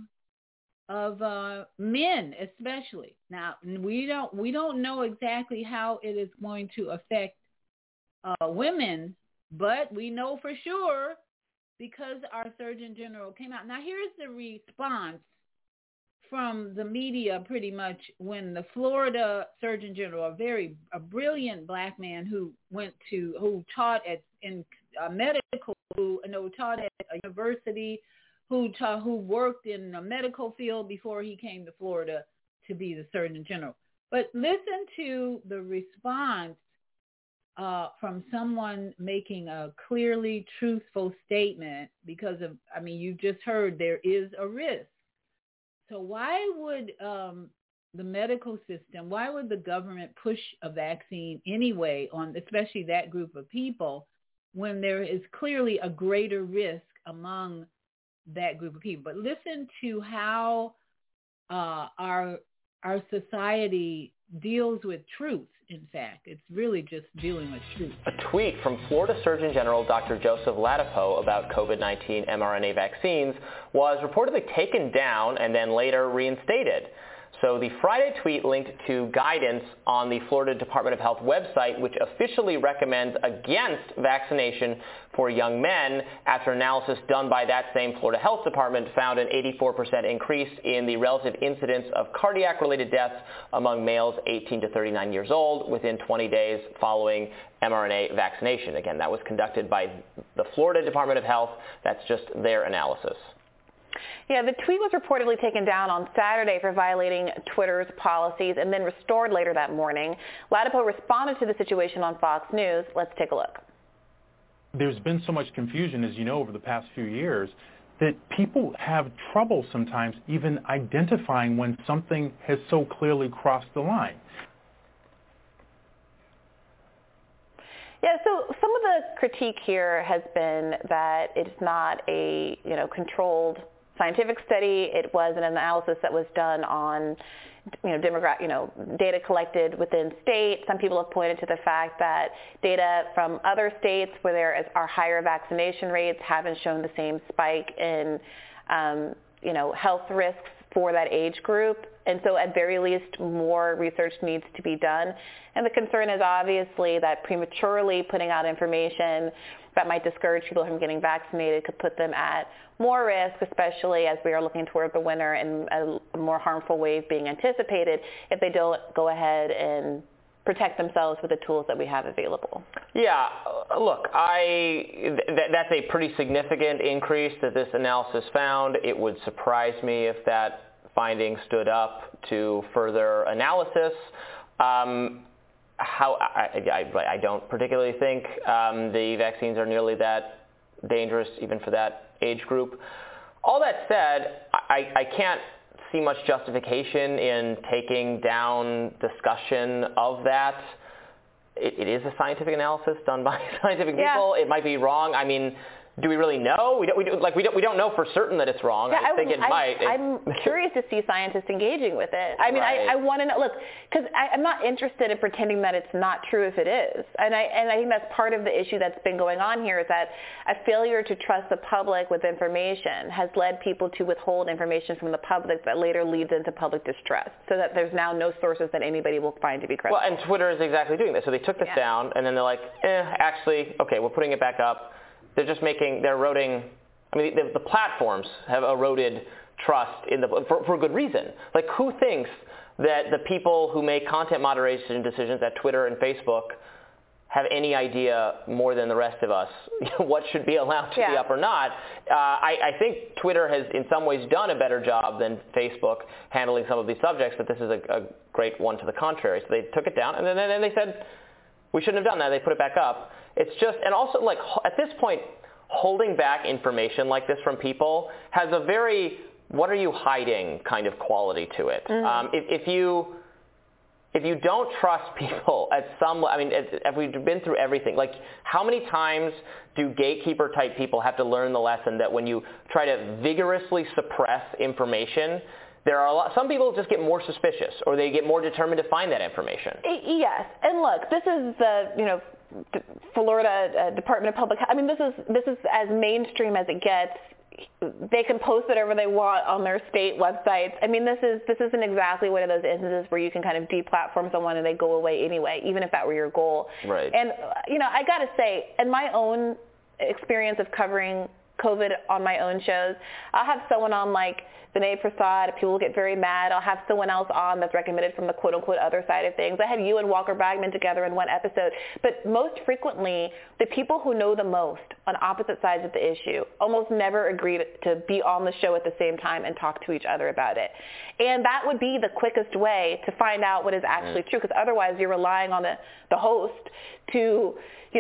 men, especially. Now, we don't know exactly how it is going to affect women, but we know for sure because our Surgeon General came out. Now, here's the response from the media pretty much when the Florida Surgeon General, a brilliant black man who taught in medical, taught at a university, who worked in the medical field before he came to Florida to be the Surgeon General. But listen to the response from someone making a clearly truthful statement because you just heard there is a risk. So why would the medical system, why would the government push a vaccine anyway on especially that group of people when there is clearly a greater risk among that group of people? But listen to how our society deals with truth. In fact, it's really just dealing with truth. A tweet from Florida Surgeon General Dr. Joseph Ladapo about COVID-19 mRNA vaccines was reportedly taken down and then later reinstated. So the Friday tweet linked to guidance on the Florida Department of Health website, which officially recommends against vaccination for young men after analysis done by that same Florida Health Department found an 84% increase in the relative incidence of cardiac-related deaths among males 18 to 39 years old within 20 days following mRNA vaccination. Again, that was conducted by the Florida Department of Health. That's just their analysis. Yeah, the tweet was reportedly taken down on Saturday for violating Twitter's policies and then restored later that morning. Ladapo responded to the situation on Fox News. Let's take a look. There's been so much confusion, as you know, over the past few years that people have trouble sometimes even identifying when something has so clearly crossed the line. Yeah, so some of the critique here has been that it's not a, controlled scientific study. It was an analysis that was done on, data collected within state. Some people have pointed to the fact that data from other states where there are higher vaccination rates haven't shown the same spike in, health risks for that age group. And so at very least, more research needs to be done. And the concern is obviously that prematurely putting out information that might discourage people from getting vaccinated could put them at more risk, especially as we are looking toward the winter and a more harmful wave being anticipated if they don't go ahead and protect themselves with the tools that we have available. Yeah, look, that's a pretty significant increase that this analysis found. It would surprise me if that finding stood up to further analysis. I don't particularly think the vaccines are nearly that dangerous, even for that age group. All that said, I can't see much justification in taking down discussion of that. It is a scientific analysis done by scientific people. It might be wrong. I mean, do we really know? We don't know for certain that it's wrong. Yeah, I think it might. I'm curious to see scientists engaging with it. I mean, I want to know. Look, because I'm not interested in pretending that it's not true if it is, and I think that's part of the issue that's been going on here is that a failure to trust the public with information has led people to withhold information from the public that later leads into public distrust, so that there's now no sources that anybody will find to be credible. Well, and Twitter is exactly doing this. So they took this down, and then they're like, actually, okay, we're putting it back up. They're eroding, the platforms have eroded trust for good reason. Like, who thinks that the people who make content moderation decisions at Twitter and Facebook have any idea more than the rest of us what should be allowed to be up or not? I think Twitter has in some ways done a better job than Facebook handling some of these subjects, but this is a great one to the contrary. So they took it down, and then they said, we shouldn't have done that. They put it back up. It's just, and also like at this point, holding back information like this from people has a very, what are you hiding kind of quality to it. Mm-hmm. if you don't trust people at some, I mean, if we've been through everything, like how many times do gatekeeper type people have to learn the lesson that when you try to vigorously suppress information, there are some people just get more suspicious or they get more determined to find that information. Yes, and look, this is the, Florida Department of Public Health. I mean, this is as mainstream as it gets. They can post whatever they want on their state websites. I mean, this isn't exactly one of those instances where you can kind of deplatform someone and they go away anyway, even if that were your goal. Right. And, I got to say, in my own experience of covering COVID on my own shows, I'll have someone on like Vinay Prasad, people get very mad. I'll have someone else on that's recommended from the quote-unquote other side of things. I had you and Walker Bagman together in one episode. But most frequently, the people who know the most on opposite sides of the issue almost never agree to be on the show at the same time and talk to each other about it. And that would be the quickest way to find out what is actually true, because otherwise you're relying on the host to,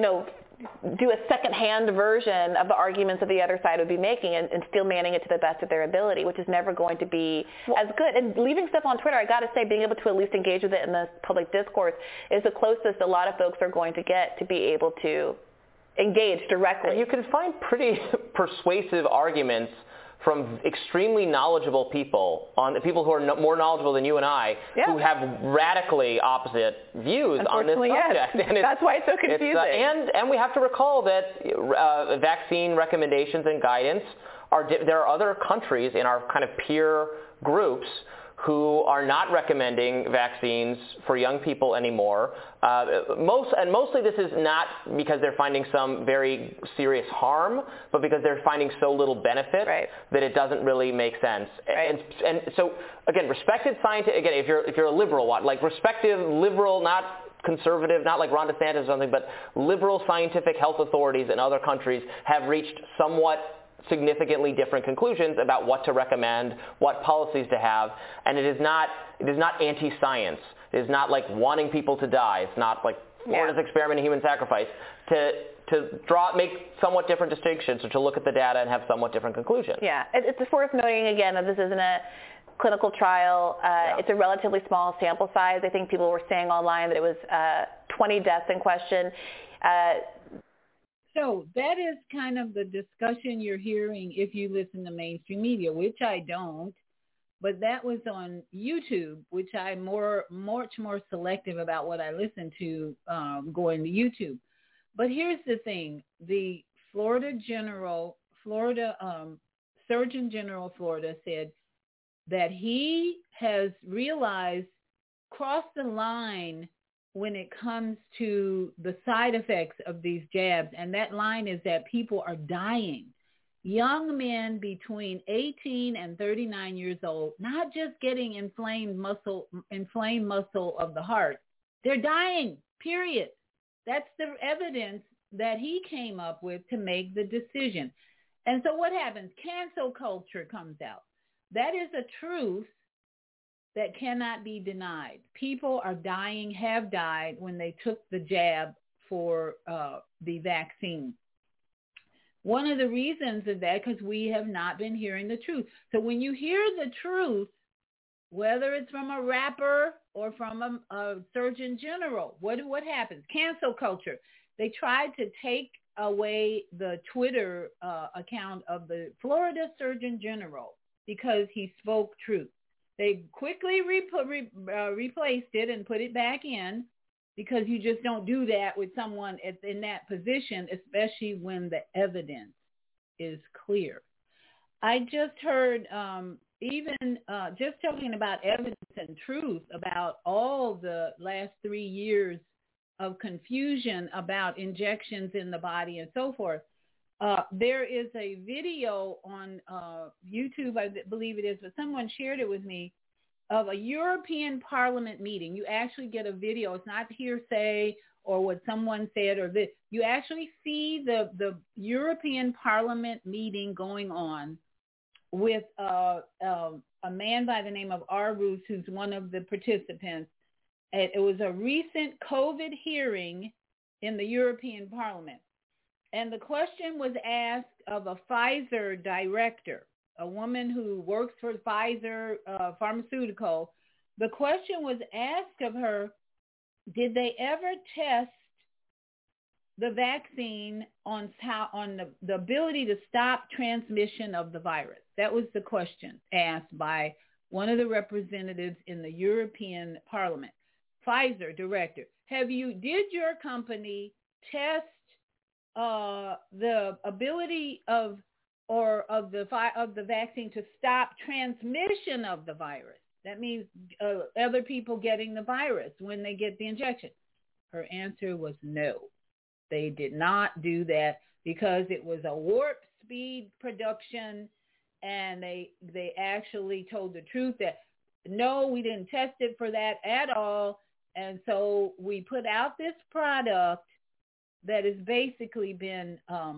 do a second-hand version of the arguments that the other side would be making and still manning it to the best of their ability, which is never going to be as good. And leaving stuff on Twitter, I got to say, being able to at least engage with it in the public discourse is the closest a lot of folks are going to get to be able to engage directly. And you can find pretty persuasive arguments from extremely knowledgeable people, people who are more knowledgeable than you and I, who have radically opposite views on this subject. And that's why it's so confusing. And we have to recall that vaccine recommendations and guidance there are other countries in our kind of peer groups who are not recommending vaccines for young people anymore. Mostly this is not because they're finding some very serious harm, but because they're finding so little benefit that it doesn't really make sense. And so, again, respected scientists, again, if you're a liberal, like respected liberal, not conservative, not like Ron DeSantis or something, but liberal scientific health authorities in other countries have reached somewhat significantly different conclusions about what to recommend, what policies to have, and it is not anti-science. It is not like wanting people to die. It's not like Florida's experiment in human sacrifice. To make somewhat different distinctions or to look at the data and have somewhat different conclusions. Yeah, it's worth noting again that this isn't a clinical trial. It's a relatively small sample size. I think people were saying online that it was 20 deaths in question. So that is kind of the discussion you're hearing if you listen to mainstream media, which I don't. But that was on YouTube, which I'm much more selective about what I listen to going to YouTube. But here's the thing. The Surgeon General of Florida said that he has realized, crossed the line when it comes to the side effects of these jabs. And that line is that people are dying. Young men between 18 and 39 years old, not just getting inflamed muscle of the heart. They're dying, period. That's the evidence that he came up with to make the decision. And so what happens? Cancel culture comes out. That is a truth that cannot be denied. People are dying, have died when they took the jab for the vaccine. One of the reasons is that because we have not been hearing the truth. So when you hear the truth, whether it's from a rapper or from a surgeon general, what happens? Cancel culture. They tried to take away the Twitter account of the Florida Surgeon General because he spoke truth. They quickly replaced it and put it back in because you just don't do that with someone in that position, especially when the evidence is clear. I just heard just talking about evidence and truth about all the last 3 years of confusion about injections in the body and so forth. There is a video on YouTube, I believe it is, but someone shared it with me, of a European Parliament meeting. You actually get a video. It's not hearsay or what someone said or this. You actually see the European Parliament meeting going on with a man by the name of Arus, who's one of the participants. It was a recent COVID hearing in the European Parliament. And the question was asked of a Pfizer director, a woman who works for Pfizer Pharmaceutical, the question was asked of her, did they ever test the vaccine on the ability to stop transmission of the virus? That was the question asked by one of the representatives in the European Parliament. Pfizer director, did your company test the ability of the vaccine to stop transmission of the virus? That means other people getting the virus when they get the injection. Her answer was no. They did not do that because it was a warp speed production, and they actually told the truth that no, we didn't test it for that at all. And so we put out this product that has basically been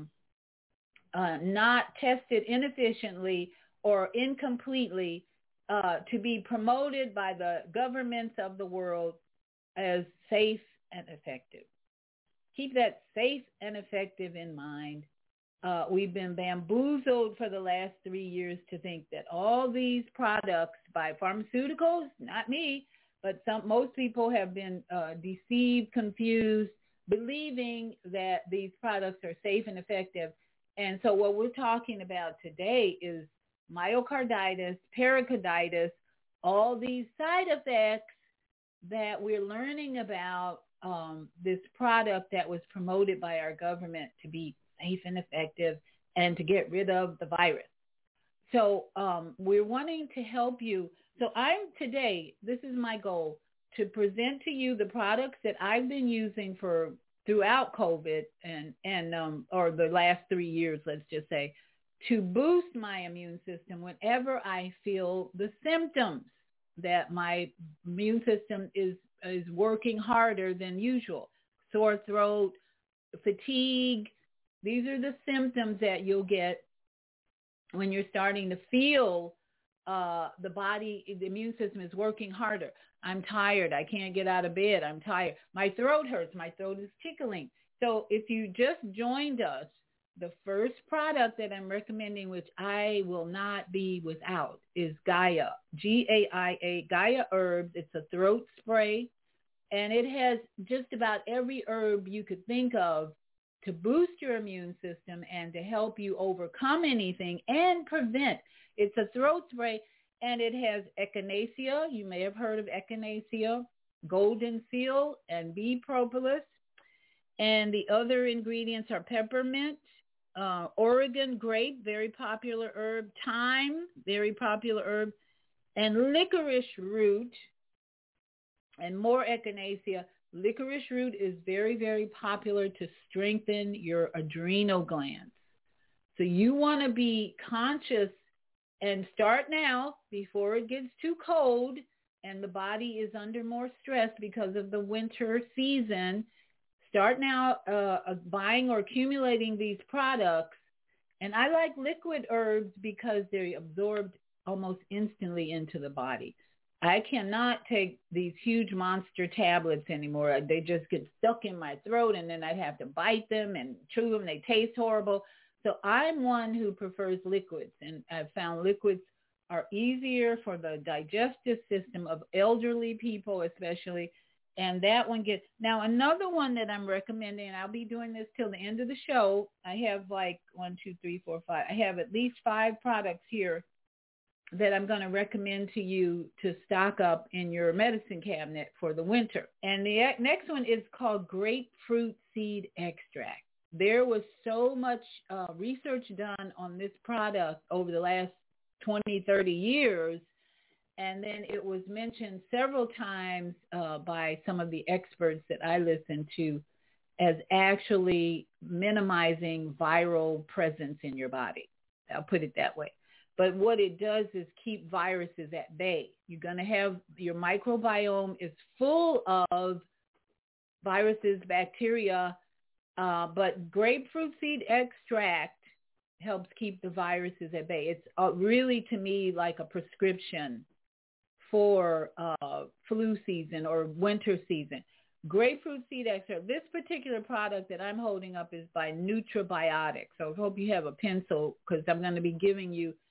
not tested inefficiently or incompletely to be promoted by the governments of the world as safe and effective. Keep that safe and effective in mind. We've been bamboozled for the last 3 years to think that all these products by pharmaceuticals, not me, but most people have been deceived, confused, believing that these products are safe and effective. And so what we're talking about today is myocarditis, pericarditis, all these side effects that we're learning about this product that was promoted by our government to be safe and effective and to get rid of the virus. So we're wanting to help you. So this is my goal, to present to you the products that I've been using throughout COVID or the last 3 years, let's just say, to boost my immune system whenever I feel the symptoms that my immune system is working harder than usual. Sore throat, fatigue. These are the symptoms that you'll get when you're starting to feel the immune system is working harder. I'm tired. I can't get out of bed. I'm tired. My throat hurts. My throat is tickling. So if you just joined us, the first product that I'm recommending, which I will not be without, is Gaia, Gaia, Gaia Herbs. It's a throat spray, and it has just about every herb you could think of to boost your immune system and to help you overcome anything and prevent. It's a throat spray, and it has echinacea. You may have heard of echinacea, golden seal, and bee propolis. And the other ingredients are peppermint, Oregon grape, very popular herb, thyme, very popular herb, and licorice root, and more echinacea. Licorice root is very, very popular to strengthen your adrenal glands. So you want to be conscious and start now before it gets too cold and the body is under more stress because of the winter season. Start now buying or accumulating these products. And I like liquid herbs because they're absorbed almost instantly into the body. I cannot take these huge monster tablets anymore. They just get stuck in my throat, and then I'd have to bite them and chew them. They taste horrible. So I'm one who prefers liquids, and I've found liquids are easier for the digestive system of elderly people especially. And that one gets, now another one that I'm recommending, and I'll be doing this till the end of the show. I have like 1, 2, 3, 4, 5. I have at least 5 products here that I'm going to recommend to you to stock up in your medicine cabinet for the winter. And the next one is called grapefruit seed extract. There was so much research done on this product over the last 20, 30 years. And then it was mentioned several times by some of the experts that I listen to as actually minimizing viral presence in your body. I'll put it that way. But what it does is keep viruses at bay. You're going to have your microbiome is full of viruses, bacteria, but grapefruit seed extract helps keep the viruses at bay. It's really, to me, like a prescription for flu season or winter season. Grapefruit seed extract. This particular product that I'm holding up is by Nutrabiotics. So I hope you have a pencil because I'm going to be giving you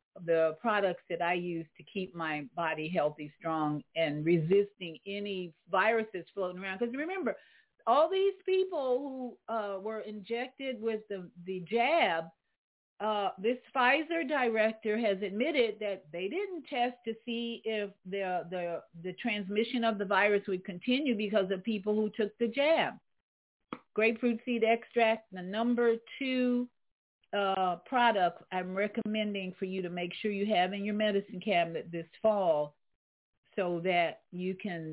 the products that I use to keep my body healthy, strong, and resisting any viruses floating around. Because remember, all these people who were injected with the jab, this Pfizer director has admitted that they didn't test to see if the transmission of the virus would continue because of people who took the jab. Grapefruit seed extract, the number 2 product I'm recommending for you to make sure you have in your medicine cabinet this fall so that you can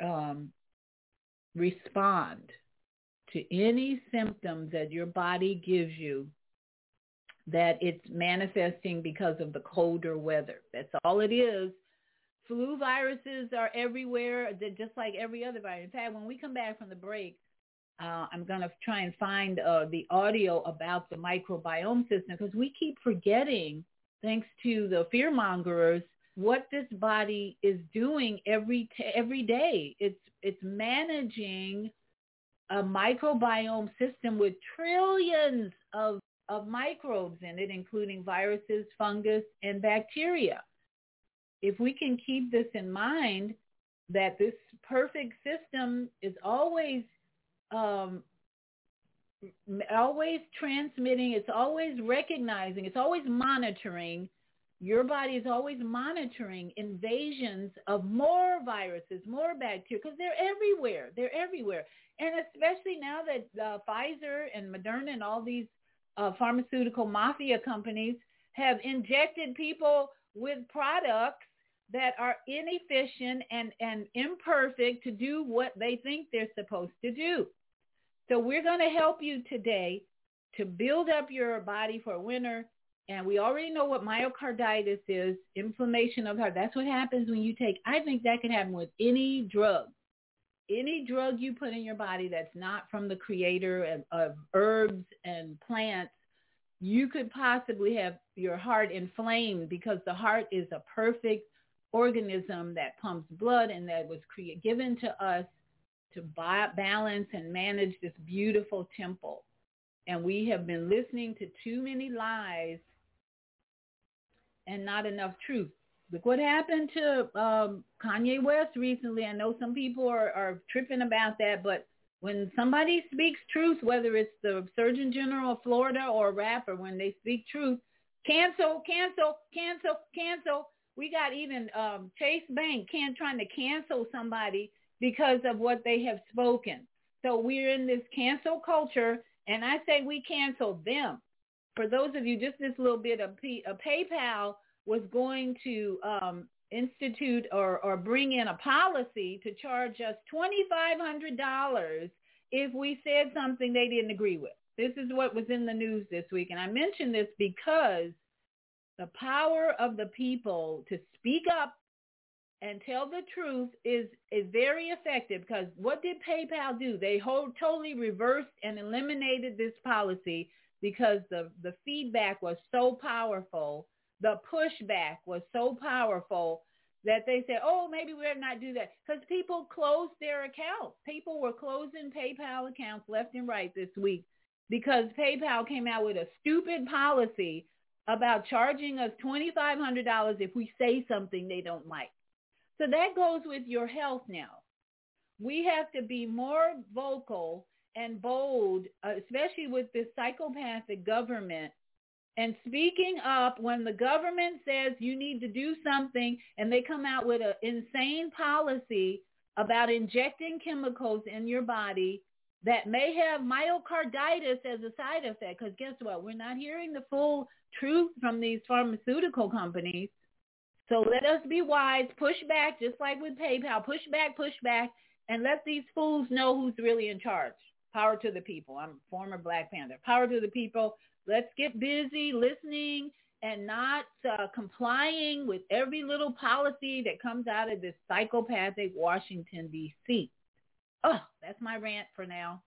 respond to any symptoms that your body gives you that it's manifesting because of the colder weather. That's all it is. Flu viruses are everywhere, just like every other virus. In fact, when we come back from the break, I'm going to try and find the audio about the microbiome system, because we keep forgetting, thanks to the fearmongers, what this body is doing every day. It's managing a microbiome system with trillions of microbes in it, including viruses, fungus, and bacteria. If we can keep this in mind, that this perfect system is always transmitting, it's always recognizing, it's always monitoring. Your body is always monitoring invasions of more viruses, more bacteria, because they're everywhere. They're everywhere. And especially now that Pfizer and Moderna and all these pharmaceutical mafia companies have injected people with products that are inefficient and imperfect to do what they think they're supposed to do. So we're going to help you today to build up your body for winter. And we already know what myocarditis is, inflammation of the heart. That's what happens when you take, I think that can happen with any drug. Any drug you put in your body that's not from the creator of herbs and plants, you could possibly have your heart inflamed, because the heart is a perfect organism that pumps blood and that was given to us to balance and manage this beautiful temple. And we have been listening to too many lies and not enough truth. Look what happened to Kanye West recently. I know some people are tripping about that, but when somebody speaks truth, whether it's the Surgeon General of Florida or a rapper, when they speak truth, cancel, cancel, cancel, cancel. We got even Chase Bank trying to cancel somebody because of what they have spoken. So we're in this cancel culture, and I say we cancel them. For those of you, just this little bit of PayPal was going to institute or bring in a policy to charge us $2,500 if we said something they didn't agree with. This is what was in the news this week. And I mention this because the power of the people to speak up and tell the truth is very effective. Because what did PayPal do? They totally reversed and eliminated this policy because the feedback was so powerful. The pushback was so powerful that they said, oh, maybe we'll not do that. Because people closed their accounts. People were closing PayPal accounts left and right this week because PayPal came out with a stupid policy about charging us $2,500 if we say something they don't like. So that goes with your health now. We have to be more vocal and bold, especially with this psychopathic government, and speaking up when the government says you need to do something and they come out with an insane policy about injecting chemicals in your body that may have myocarditis as a side effect. Because guess what? We're not hearing the full truth from these pharmaceutical companies. So let us be wise, push back, just like with PayPal, push back, and let these fools know who's really in charge. Power to the people. I'm a former Black Panther. Power to the people. Let's get busy listening and not complying with every little policy that comes out of this psychopathic Washington, D.C. Oh, that's my rant for now.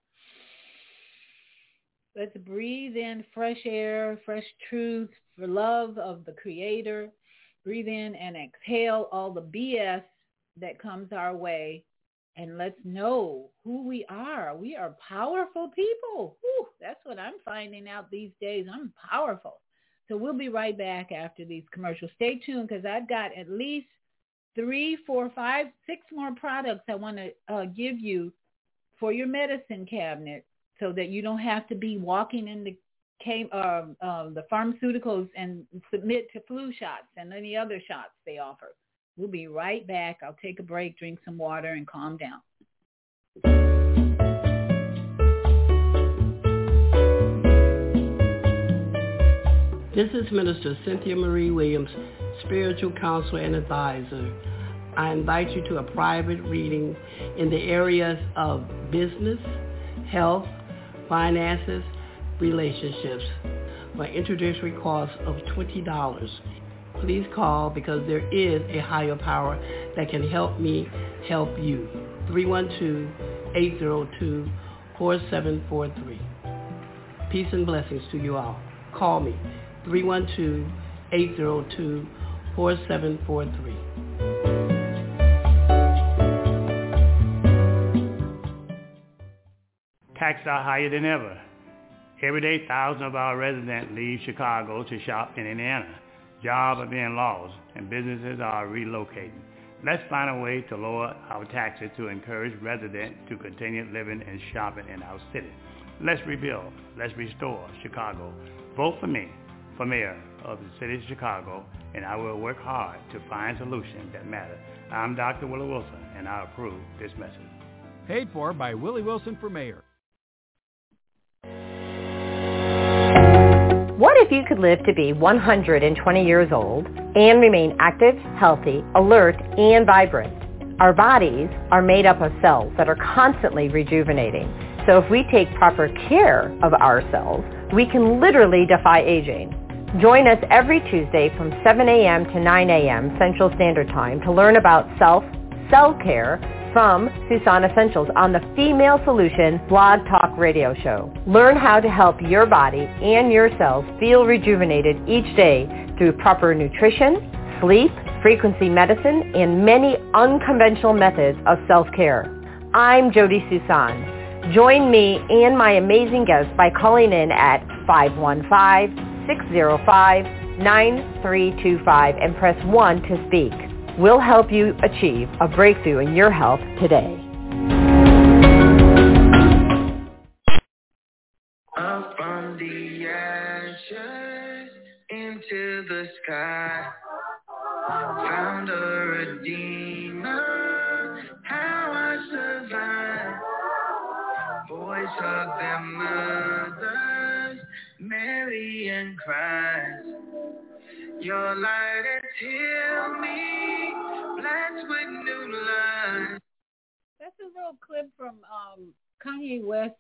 Let's breathe in fresh air, fresh truth, for love of the Creator. Breathe in and exhale all the BS that comes our way. And let's know who we are. We are powerful people. Whew, that's what I'm finding out these days. I'm powerful. So we'll be right back after these commercials. Stay tuned because I've got at least 3, 4, 5, 6 more products I want to give you for your medicine cabinet so that you don't have to be walking in the pharmaceuticals and submit to flu shots and any other shots they offer. We'll be right back. I'll take a break, drink some water, and calm down. This is Minister Cynthia Marie Williams, spiritual counselor and advisor. I invite you to a private reading in the areas of business, health, finances, relationships for an introductory cost of $20. Please call because there is a higher power that can help me help you. 312-802-4743. Peace and blessings to you all. Call me. 312-802-4743. Taxes are higher than ever. Every day, thousands of our residents leave Chicago to shop in Indiana. Jobs are being lost and businesses are relocating. Let's find a way to lower our taxes to encourage residents to continue living and shopping in our city. Let's rebuild. Let's restore Chicago. Vote for me for mayor of the city of Chicago, and I will work hard to find solutions that matter. I'm Dr. Willie Wilson, and I approve this message. Paid for by Willie Wilson for mayor. What if you could live to be 120 years old and remain active, healthy, alert, and vibrant? Our bodies are made up of cells that are constantly rejuvenating. So if we take proper care of our cells, we can literally defy aging. Join us every Tuesday from 7 a.m. to 9 a.m. Central Standard Time to learn about cell care from Susan Essentials on the Female Solution Blog Talk Radio Show. Learn how to help your body and your cells feel rejuvenated each day through proper nutrition, sleep, frequency medicine, and many unconventional methods of self-care. I'm Jody Susan. Join me and my amazing guests by calling in at 515-605-9325 and press 1 to speak. We'll help you achieve a breakthrough in your health today. Up from the ashes into the sky, found a redeemer, how I survived. Boys hug their mothers, Mary and Christ. Your light has healed me, blessed with new life. That's a little clip from Kanye West's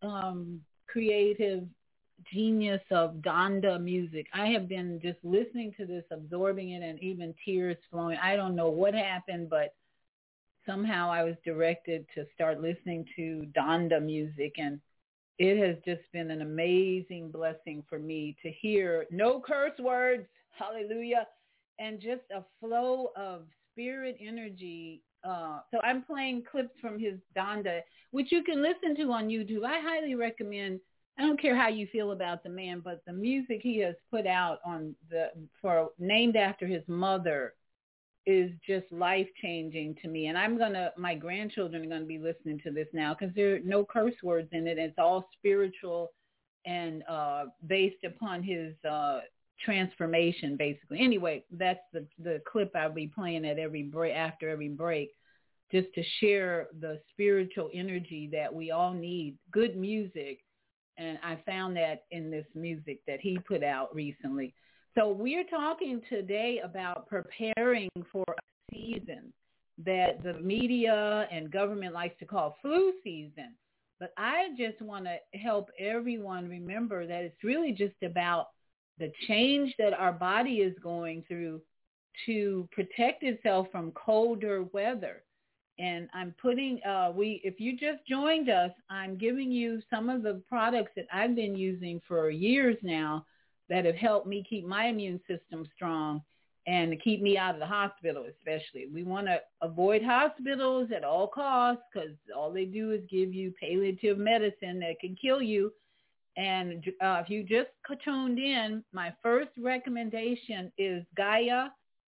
creative genius of Donda music. I have been just listening to this, absorbing it, and even tears flowing. I don't know what happened, but somehow I was directed to start listening to Donda music, and it has just been an amazing blessing for me to hear no curse words, hallelujah, and just a flow of spirit energy. So I'm playing clips from his Donda, which you can listen to on YouTube. I highly recommend. I don't care how you feel about the man, but the music he has put out on named after his mother is just life-changing to me. And my grandchildren are going to be listening to this now because there are no curse words in it. It's all spiritual and based upon his transformation, basically. Anyway, that's the clip I'll be playing at after every break, just to share the spiritual energy that we all need. Good music. And I found that in this music that he put out recently. So we're talking today about preparing for a season that the media and government likes to call flu season. But I just want to help everyone remember that it's really just about the change that our body is going through to protect itself from colder weather. And I'm putting, if you just joined us, I'm giving you some of the products that I've been using for years now that have helped me keep my immune system strong and to keep me out of the hospital especially. We want to avoid hospitals at all costs because all they do is give you palliative medicine that can kill you. And if you just tuned in, my first recommendation is Gaia,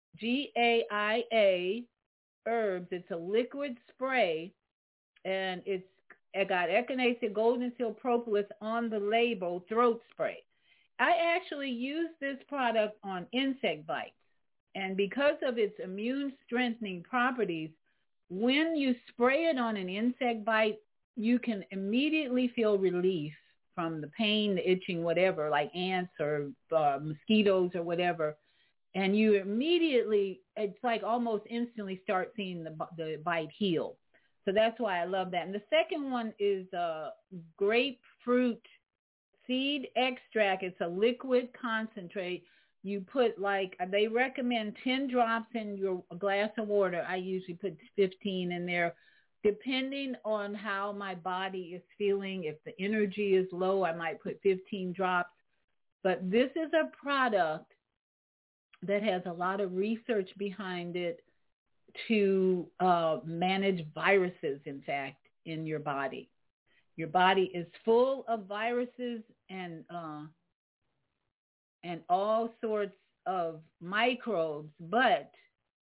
Gaia herbs. It's a liquid spray, and it got echinacea, golden seal, propolis on the label, throat spray. I actually use this product on insect bites, and because of its immune strengthening properties, when you spray it on an insect bite, you can immediately feel relief from the pain, the itching, whatever, like ants or mosquitoes or whatever. And you immediately, it's like almost instantly start seeing the bite heal. So that's why I love that. And the second one is grapefruit seed extract. It's a liquid concentrate. You put they recommend 10 drops in your glass of water. I usually put 15 in there. Depending on how my body is feeling, if the energy is low, I might put 15 drops. But this is a product that has a lot of research behind it to manage viruses, in fact, in your body. Your body is full of viruses and all sorts of microbes, but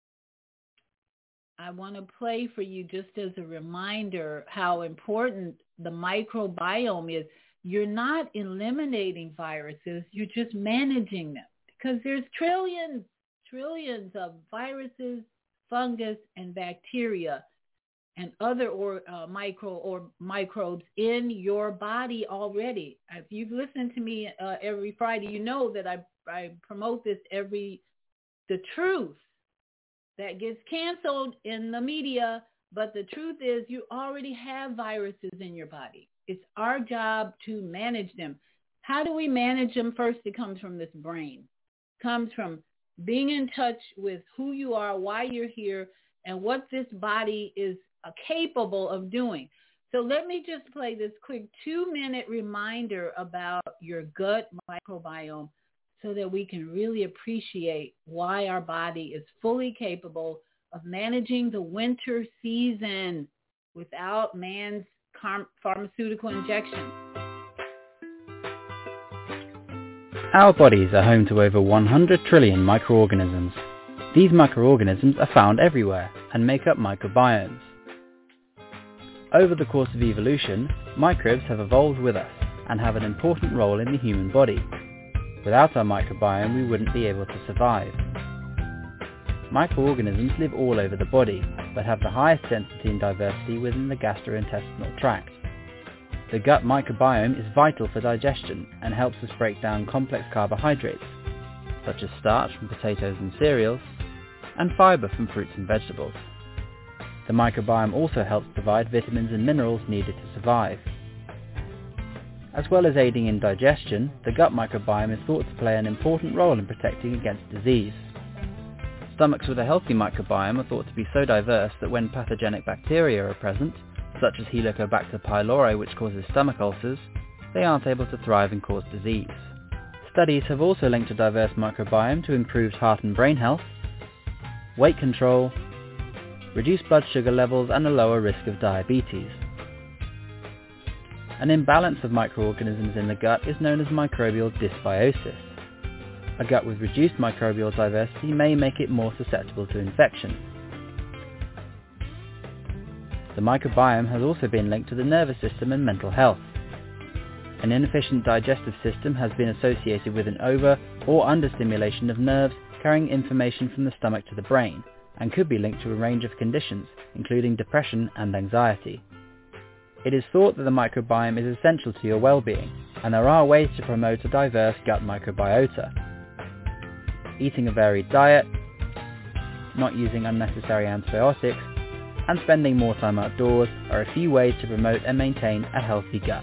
I want to play for you just as a reminder how important the microbiome is. You're not eliminating viruses, you're just managing them, because there's trillions of viruses, fungus, and bacteria and other microbes in your body already. If you've listened to me every Friday, you know that I promote this the truth that gets canceled in the media, but the truth is you already have viruses in your body. It's our job to manage them. How do we manage them? First, it comes from this brain. It comes from being in touch with who you are, why you're here, and what this body is capable of doing. So let me just play this quick 2-minute reminder about your gut microbiome so that we can really appreciate why our body is fully capable of managing the winter season without man's pharmaceutical injection. Our bodies are home to over 100 trillion microorganisms. These microorganisms are found everywhere and make up microbiomes. Over the course of evolution, microbes have evolved with us and have an important role in the human body. Without our microbiome, we wouldn't be able to survive. Microorganisms live all over the body, but have the highest density and diversity within the gastrointestinal tract. The gut microbiome is vital for digestion and helps us break down complex carbohydrates, such as starch from potatoes and cereals, and fiber from fruits and vegetables. The microbiome also helps provide vitamins and minerals needed to survive. As well as aiding in digestion, the gut microbiome is thought to play an important role in protecting against disease. Stomachs with a healthy microbiome are thought to be so diverse that when pathogenic bacteria are present, such as Helicobacter pylori, which causes stomach ulcers, they aren't able to thrive and cause disease. Studies have also linked a diverse microbiome to improved heart and brain health, weight control, reduced blood sugar levels, and a lower risk of diabetes. An imbalance of microorganisms in the gut is known as microbial dysbiosis. A gut with reduced microbial diversity may make it more susceptible to infection. The microbiome has also been linked to the nervous system and mental health. An inefficient digestive system has been associated with an over- or understimulation of nerves carrying information from the stomach to the brain, and could be linked to a range of conditions, including depression and anxiety. It is thought that the microbiome is essential to your well-being, and there are ways to promote a diverse gut microbiota. Eating a varied diet, not using unnecessary antibiotics, and spending more time outdoors are a few ways to promote and maintain a healthy gut.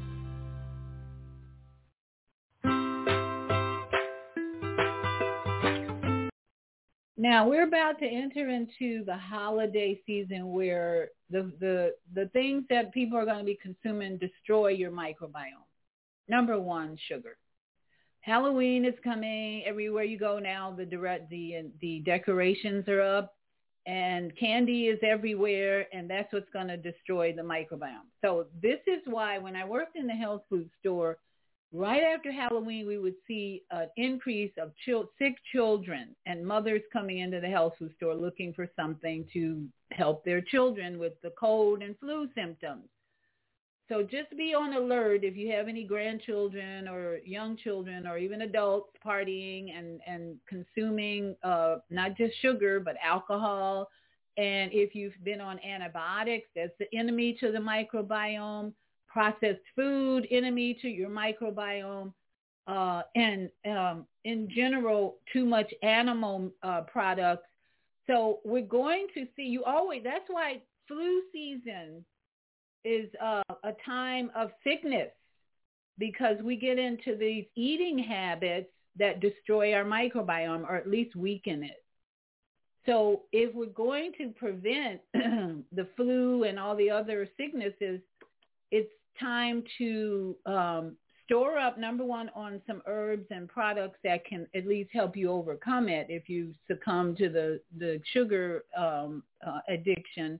Now, we're about to enter into the holiday season where the things that people are going to be consuming destroy your microbiome. Number one, sugar. Halloween is coming. Everywhere you go now, the decorations are up, and candy is everywhere, and that's what's going to destroy the microbiome. So this is why when I worked in the health food store, right after Halloween, we would see an increase of sick children and mothers coming into the health food store looking for something to help their children with the cold and flu symptoms. So just be on alert if you have any grandchildren or young children or even adults partying and consuming not just sugar but alcohol. And if you've been on antibiotics, that's the enemy to the microbiome. Processed food, enemy to your microbiome. And in general, too much animal products. So we're going to see that's why flu season is a time of sickness, because we get into these eating habits that destroy our microbiome or at least weaken it. So if we're going to prevent the flu and all the other sicknesses, it's time to store up, number one, on some herbs and products that can at least help you overcome it if you succumb to the sugar addiction,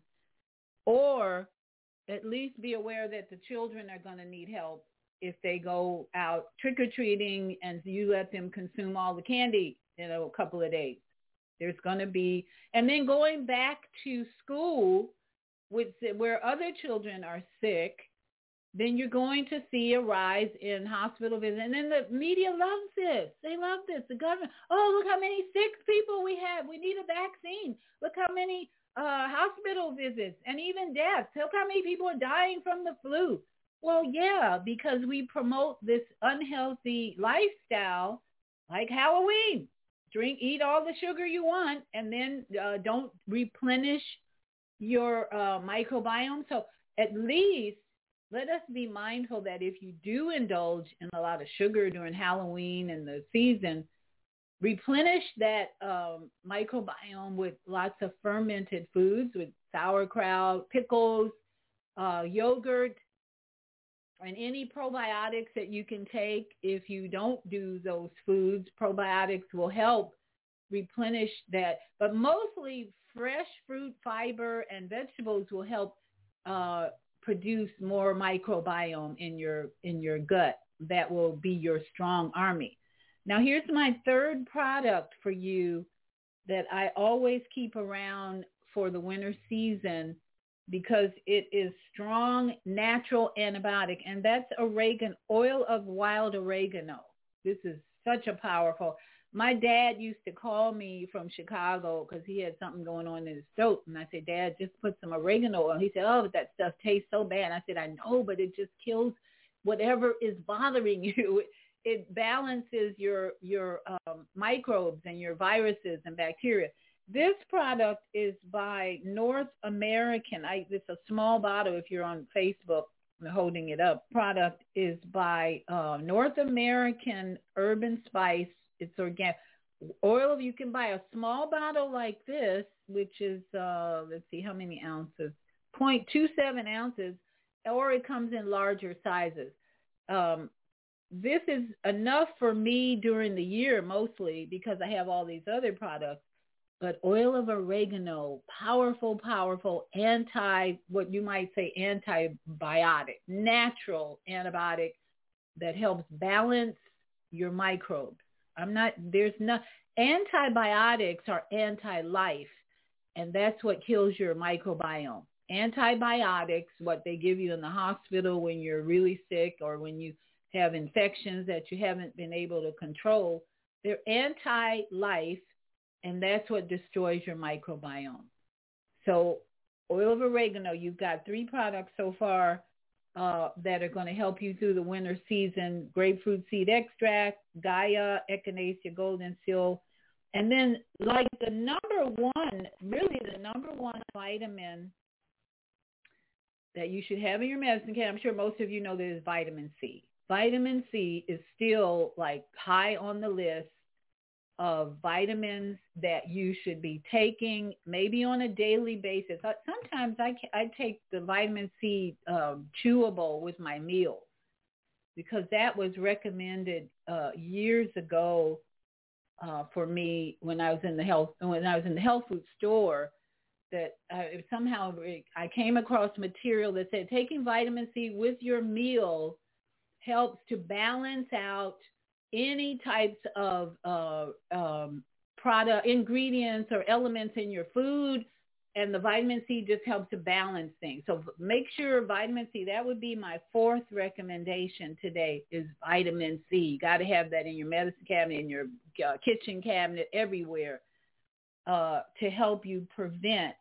or at least be aware that the children are going to need help if they go out trick-or-treating and you let them consume all the candy in a couple of days. There's going to be, and then going back to school where other children are sick, then you're going to see a rise in hospital visits. And then the media loves this. They love this. The government, look how many sick people we have. We need a vaccine. Look how many hospital visits and even deaths. Look how many people are dying from the flu. Well, yeah, because we promote this unhealthy lifestyle like Halloween. Eat all the sugar you want, and then don't replenish your microbiome. So at least let us be mindful that if you do indulge in a lot of sugar during Halloween and the season, replenish that microbiome with lots of fermented foods, with sauerkraut, pickles, yogurt, and any probiotics that you can take. If you don't do those foods, probiotics will help replenish that. But mostly fresh fruit, fiber, and vegetables will help produce more microbiome in your gut. That will be your strong army. Now here's my third product for you that I always keep around for the winter season, because it is strong natural antibiotic, and that's oil of wild oregano. This is such a powerful. My dad used to call me from Chicago because he had something going on in his throat, and I said, Dad, just put some oregano on. He said, oh, but that stuff tastes so bad. I said, I know, but it just kills whatever is bothering you. It balances your microbes and your viruses and bacteria. This product is by North American. It's a small bottle if you're on Facebook. I'm holding it up. Product is by North American Herb and Spice. It's organic. Oil, you can buy a small bottle like this, which is, let's see, how many ounces? 0.27 ounces, or it comes in larger sizes. This is enough for me during the year mostly because I have all these other products. But oil of oregano, powerful, what you might say antibiotic, natural antibiotic that helps balance your microbes. Antibiotics are anti-life, and that's what kills your microbiome. Antibiotics, what they give you in the hospital when you're really sick or when you have infections that you haven't been able to control, they're anti-life. And that's what destroys your microbiome. So oil of oregano, you've got 3 products so far that are going to help you through the winter season. Grapefruit seed extract, Gaia, Echinacea, golden seal. And then like the number one vitamin that you should have in your medicine kit, I'm sure most of you know that is vitamin C. Vitamin C is still like high on the list of vitamins that you should be taking maybe on a daily basis. Sometimes I take the vitamin C chewable with my meals because that was recommended years ago for me when I was in the health food store. That somehow I came across material that said taking vitamin C with your meal helps to balance out any types of product ingredients or elements in your food, and the vitamin C just helps to balance things. So make sure vitamin C, that would be my fourth recommendation today, is vitamin C. You got to have that in your medicine cabinet, in your kitchen cabinet, everywhere, to help you prevent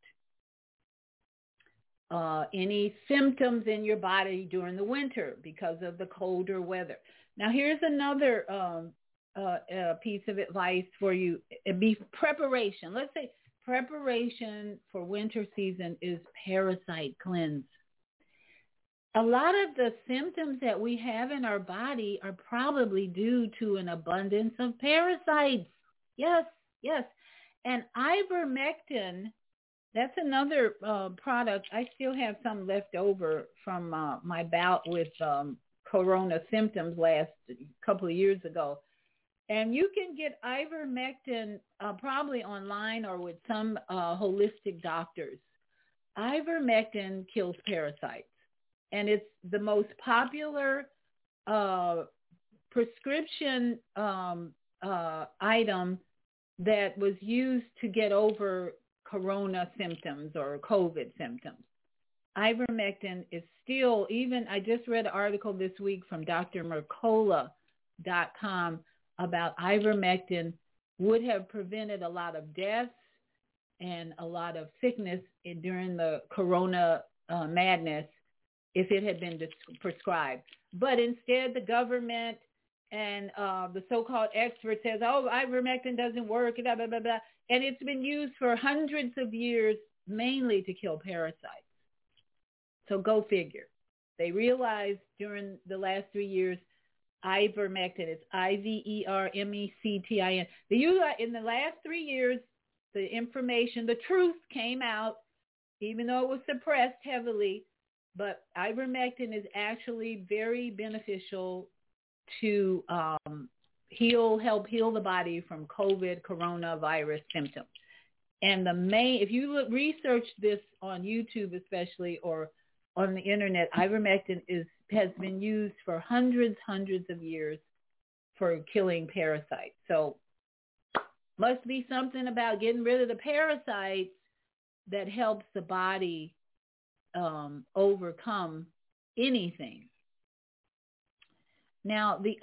any symptoms in your body during the winter because of the colder weather. Now, here's another piece of advice for you. It'd be preparation. Let's say preparation for winter season is parasite cleanse. A lot of the symptoms that we have in our body are probably due to an abundance of parasites. Yes, yes. And ivermectin, that's another product. I still have some left over from my bout with corona symptoms last couple of years ago. And you can get ivermectin probably online or with some holistic doctors. Ivermectin kills parasites. And it's the most popular prescription item that was used to get over corona symptoms or COVID symptoms. Ivermectin is still, even, I just read an article this week from drmercola.com about ivermectin would have prevented a lot of deaths and a lot of sickness during the corona madness if it had been prescribed. But instead, the government and the so-called expert says, oh, ivermectin doesn't work, blah, blah, blah, blah. And it's been used for hundreds of years, mainly to kill parasites. So go figure. They realized during the last 3 years, ivermectin, it's ivermectin. In the last 3 years, the information, the truth came out, even though it was suppressed heavily, but ivermectin is actually very beneficial to help heal the body from COVID coronavirus symptoms. And if you research this on YouTube especially, or on the internet, ivermectin has been used for hundreds of years for killing parasites. So must be something about getting rid of the parasites that helps the body overcome anything. Now, the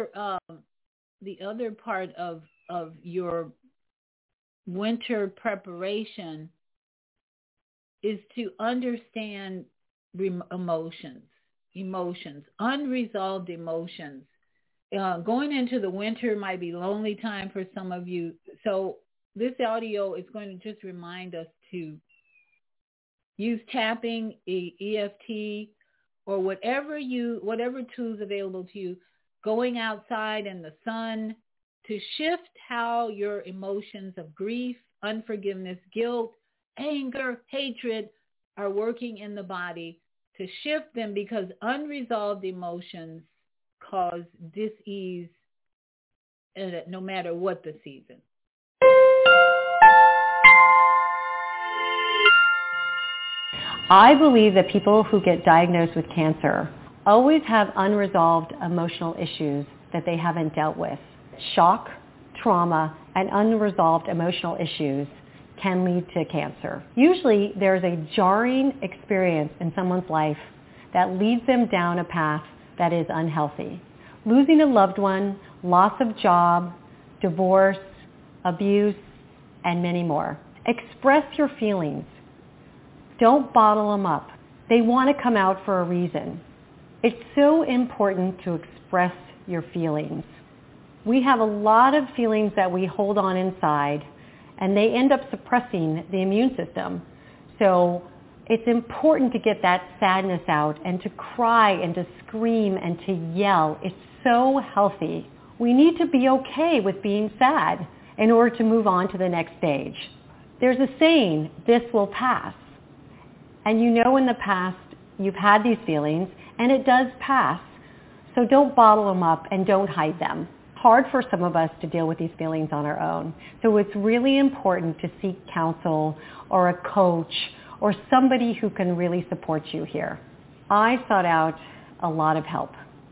other part of your winter preparation is to understand emotions, unresolved emotions. Going into the winter might be a lonely time for some of you. So this audio is going to just remind us to use tapping, EFT, or whatever tools available to you, going outside in the sun to shift how your emotions of grief, unforgiveness, guilt, anger, hatred are working in the body, to shift them, because unresolved emotions cause dis-ease no matter what the season. I believe that people who get diagnosed with cancer always have unresolved emotional issues that they haven't dealt with. Shock, trauma, and unresolved emotional issues can lead to cancer. Usually there's a jarring experience in someone's life that leads them down a path that is unhealthy. Losing a loved one, loss of job, divorce, abuse, and many more. Express your feelings. Don't bottle them up. They want to come out for a reason. It's so important to express your feelings. We have a lot of feelings that we hold on inside, and they end up suppressing the immune system. So it's important to get that sadness out and to cry and to scream and to yell. It's so healthy. We need to be okay with being sad in order to move on to the next stage. There's a saying, this will pass. And you know in the past you've had these feelings, and it does pass. So don't bottle them up and don't hide them. Hard for some of us to deal with these feelings on our own. So it's really important to seek counsel or a coach or somebody who can really support you here. I sought out a lot of help.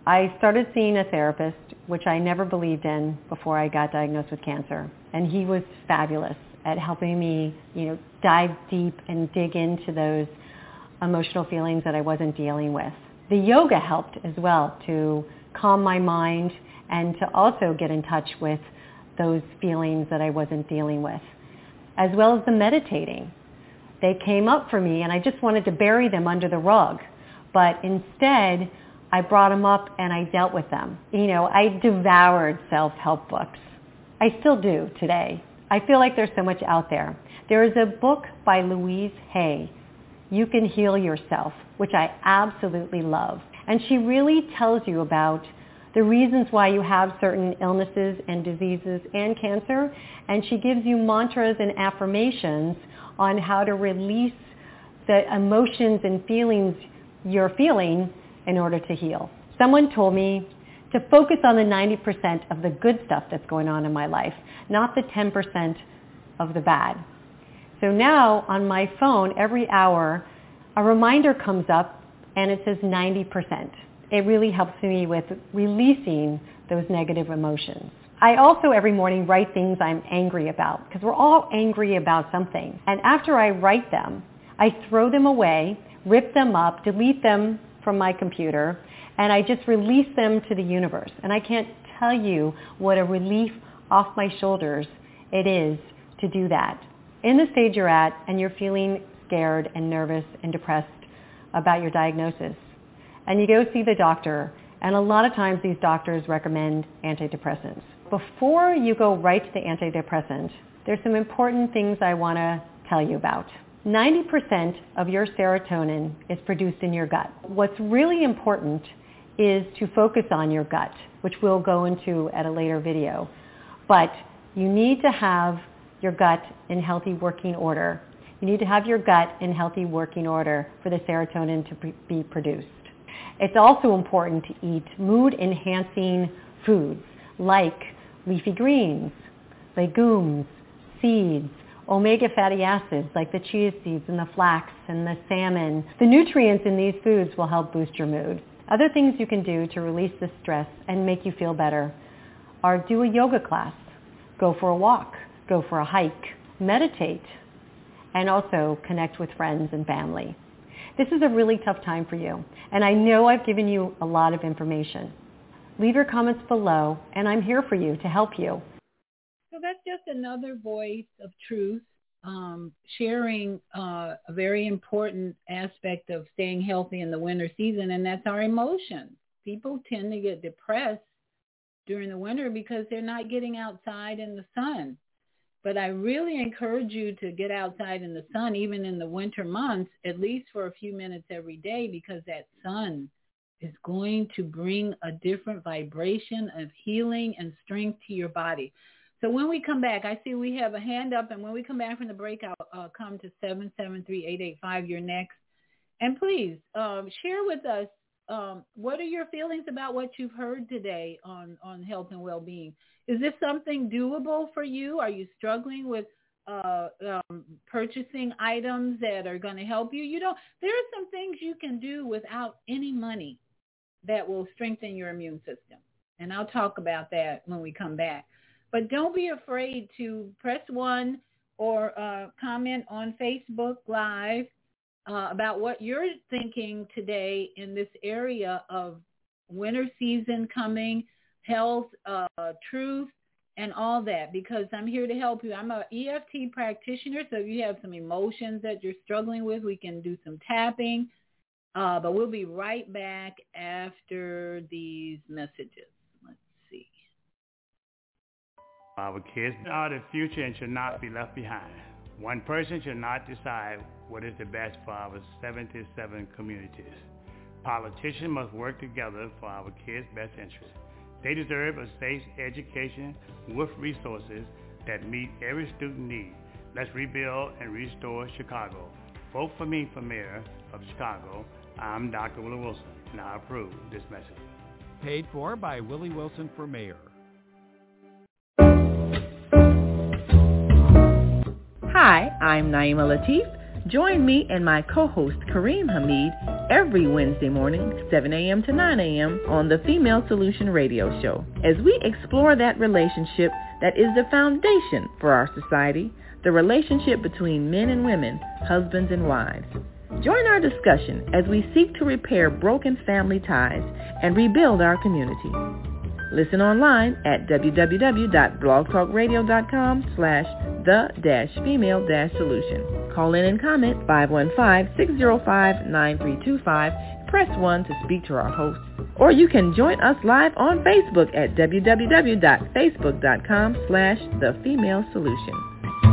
I started seeing a therapist, which I never believed in before I got diagnosed with cancer. And he was fabulous at helping me, dive deep and dig into those emotional feelings that I wasn't dealing with. The yoga helped as well to calm my mind and to also get in touch with those feelings that I wasn't dealing with, as well as the meditating. They came up for me and I just wanted to bury them under the rug. But instead, I brought them up and I dealt with them. I devoured self-help books. I still do today. I feel like there's so much out there. There is a book by Louise Hay, You Can Heal Yourself, which I absolutely love. And she really tells you about the reasons why you have certain illnesses and diseases and cancer. And she gives you mantras and affirmations on how to release the emotions and feelings you're feeling in order to heal. Someone told me to focus on the 90% of the good stuff that's going on in my life, not the 10% of the bad. So now on my phone, every hour, a reminder comes up and it says 90%. It really helps me with releasing those negative emotions. I also every morning write things I'm angry about, because we're all angry about something. And after I write them, I throw them away, rip them up, delete them from my computer, and I just release them to the universe. And I can't tell you what a relief off my shoulders it is to do that. In the stage you're at and you're feeling scared and nervous and depressed about your diagnosis, and you go see the doctor, and a lot of times these doctors recommend antidepressants. Before you go right to the antidepressant, there's some important things I want to tell you about. 90% of your serotonin is produced in your gut. What's really important is to focus on your gut, which we'll go into at a later video. But you need to have your gut in healthy working order. You need to have your gut in healthy working order for the serotonin to be produced. It's also important to eat mood-enhancing foods like leafy greens, legumes, seeds, omega fatty acids like the chia seeds and the flax and the salmon. The nutrients in these foods will help boost your mood. Other things you can do to release the stress and make you feel better are do a yoga class, go for a walk, go for a hike, meditate, and also connect with friends and family. This is a really tough time for you, and I know I've given you a lot of information. Leave your comments below, and I'm here for you to help you. So that's just another voice of truth, sharing a very important aspect of staying healthy in the winter season, and that's our emotions. People tend to get depressed during the winter because they're not getting outside in the sun. But I really encourage you to get outside in the sun, even in the winter months, at least for a few minutes every day, because that sun is going to bring a different vibration of healing and strength to your body. So when we come back, I see we have a hand up, and when we come back from the break, I'll come to 773-885. You're next. And please share with us, what are your feelings about what you've heard today on health and well-being? Is this something doable for you? Are you struggling with purchasing items that are going to help you? There are some things you can do without any money that will strengthen your immune system. And I'll talk about that when we come back. But don't be afraid to press 1 or comment on Facebook Live about what you're thinking today in this area of winter season coming, health, truth, and all that, because I'm here to help you. I'm an EFT practitioner, so if you have some emotions that you're struggling with, we can do some tapping. But we'll be right back after these messages. Let's see. Our kids are the future and should not be left behind. One person should not decide what is the best for our 77 communities. Politicians must work together for our kids' best interests. They deserve a safe education with resources that meet every student need. Let's rebuild and restore Chicago. Vote for me for mayor of Chicago. I'm Dr. Willie Wilson, and I approve this message. Paid for by Willie Wilson for mayor. Hi, I'm Naima Latif. Join me and my co-host Kareem Hamid every Wednesday morning, 7 a.m. to 9 a.m. on the Female Solution Radio Show, as we explore that relationship that is the foundation for our society, the relationship between men and women, husbands and wives. Join our discussion as we seek to repair broken family ties and rebuild our community. Listen online at www.blogtalkradio.com/the-female-solution. Call in and comment 515-605-9325. Press 1 to speak to our host. Or you can join us live on Facebook at www.facebook.com/the-female-solution.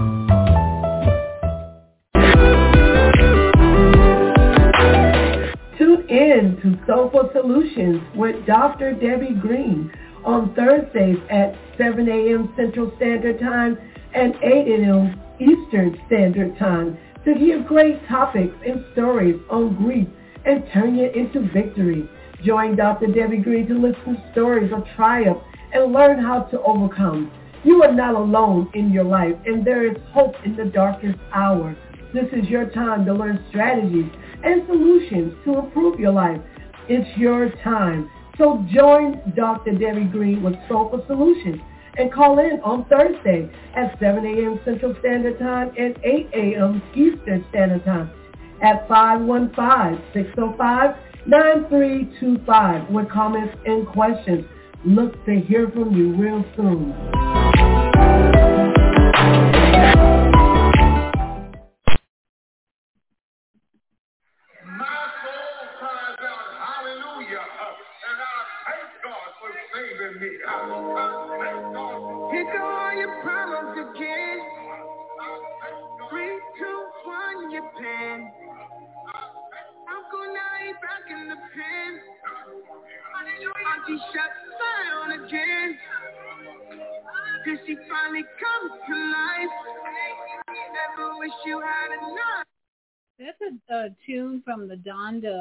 Tune in to Soulful Solutions with Dr. Debbie Green on Thursdays at 7 a.m. Central Standard Time and 8 a.m. Eastern Standard Time to hear great topics and stories on grief and turn it into victory. Join Dr. Debbie Green to listen to stories of triumph and learn how to overcome. You are not alone in your life, and there is hope in the darkest hour. This is your time to learn strategies and solutions to improve your life. It's your time. So join Dr. Debbie Green with Soulful Solutions and call in on Thursday at 7 a.m. Central Standard Time and 8 a.m. Eastern Standard Time at 515-605-9325 with comments and questions. Look to hear from you real soon. Here go all your problems again. 3, 2, 1, your pen. Uncle now back in the pen. Auntie shut down again. Did she finally come to life? Never wish you had enough. That's a tune from the Donda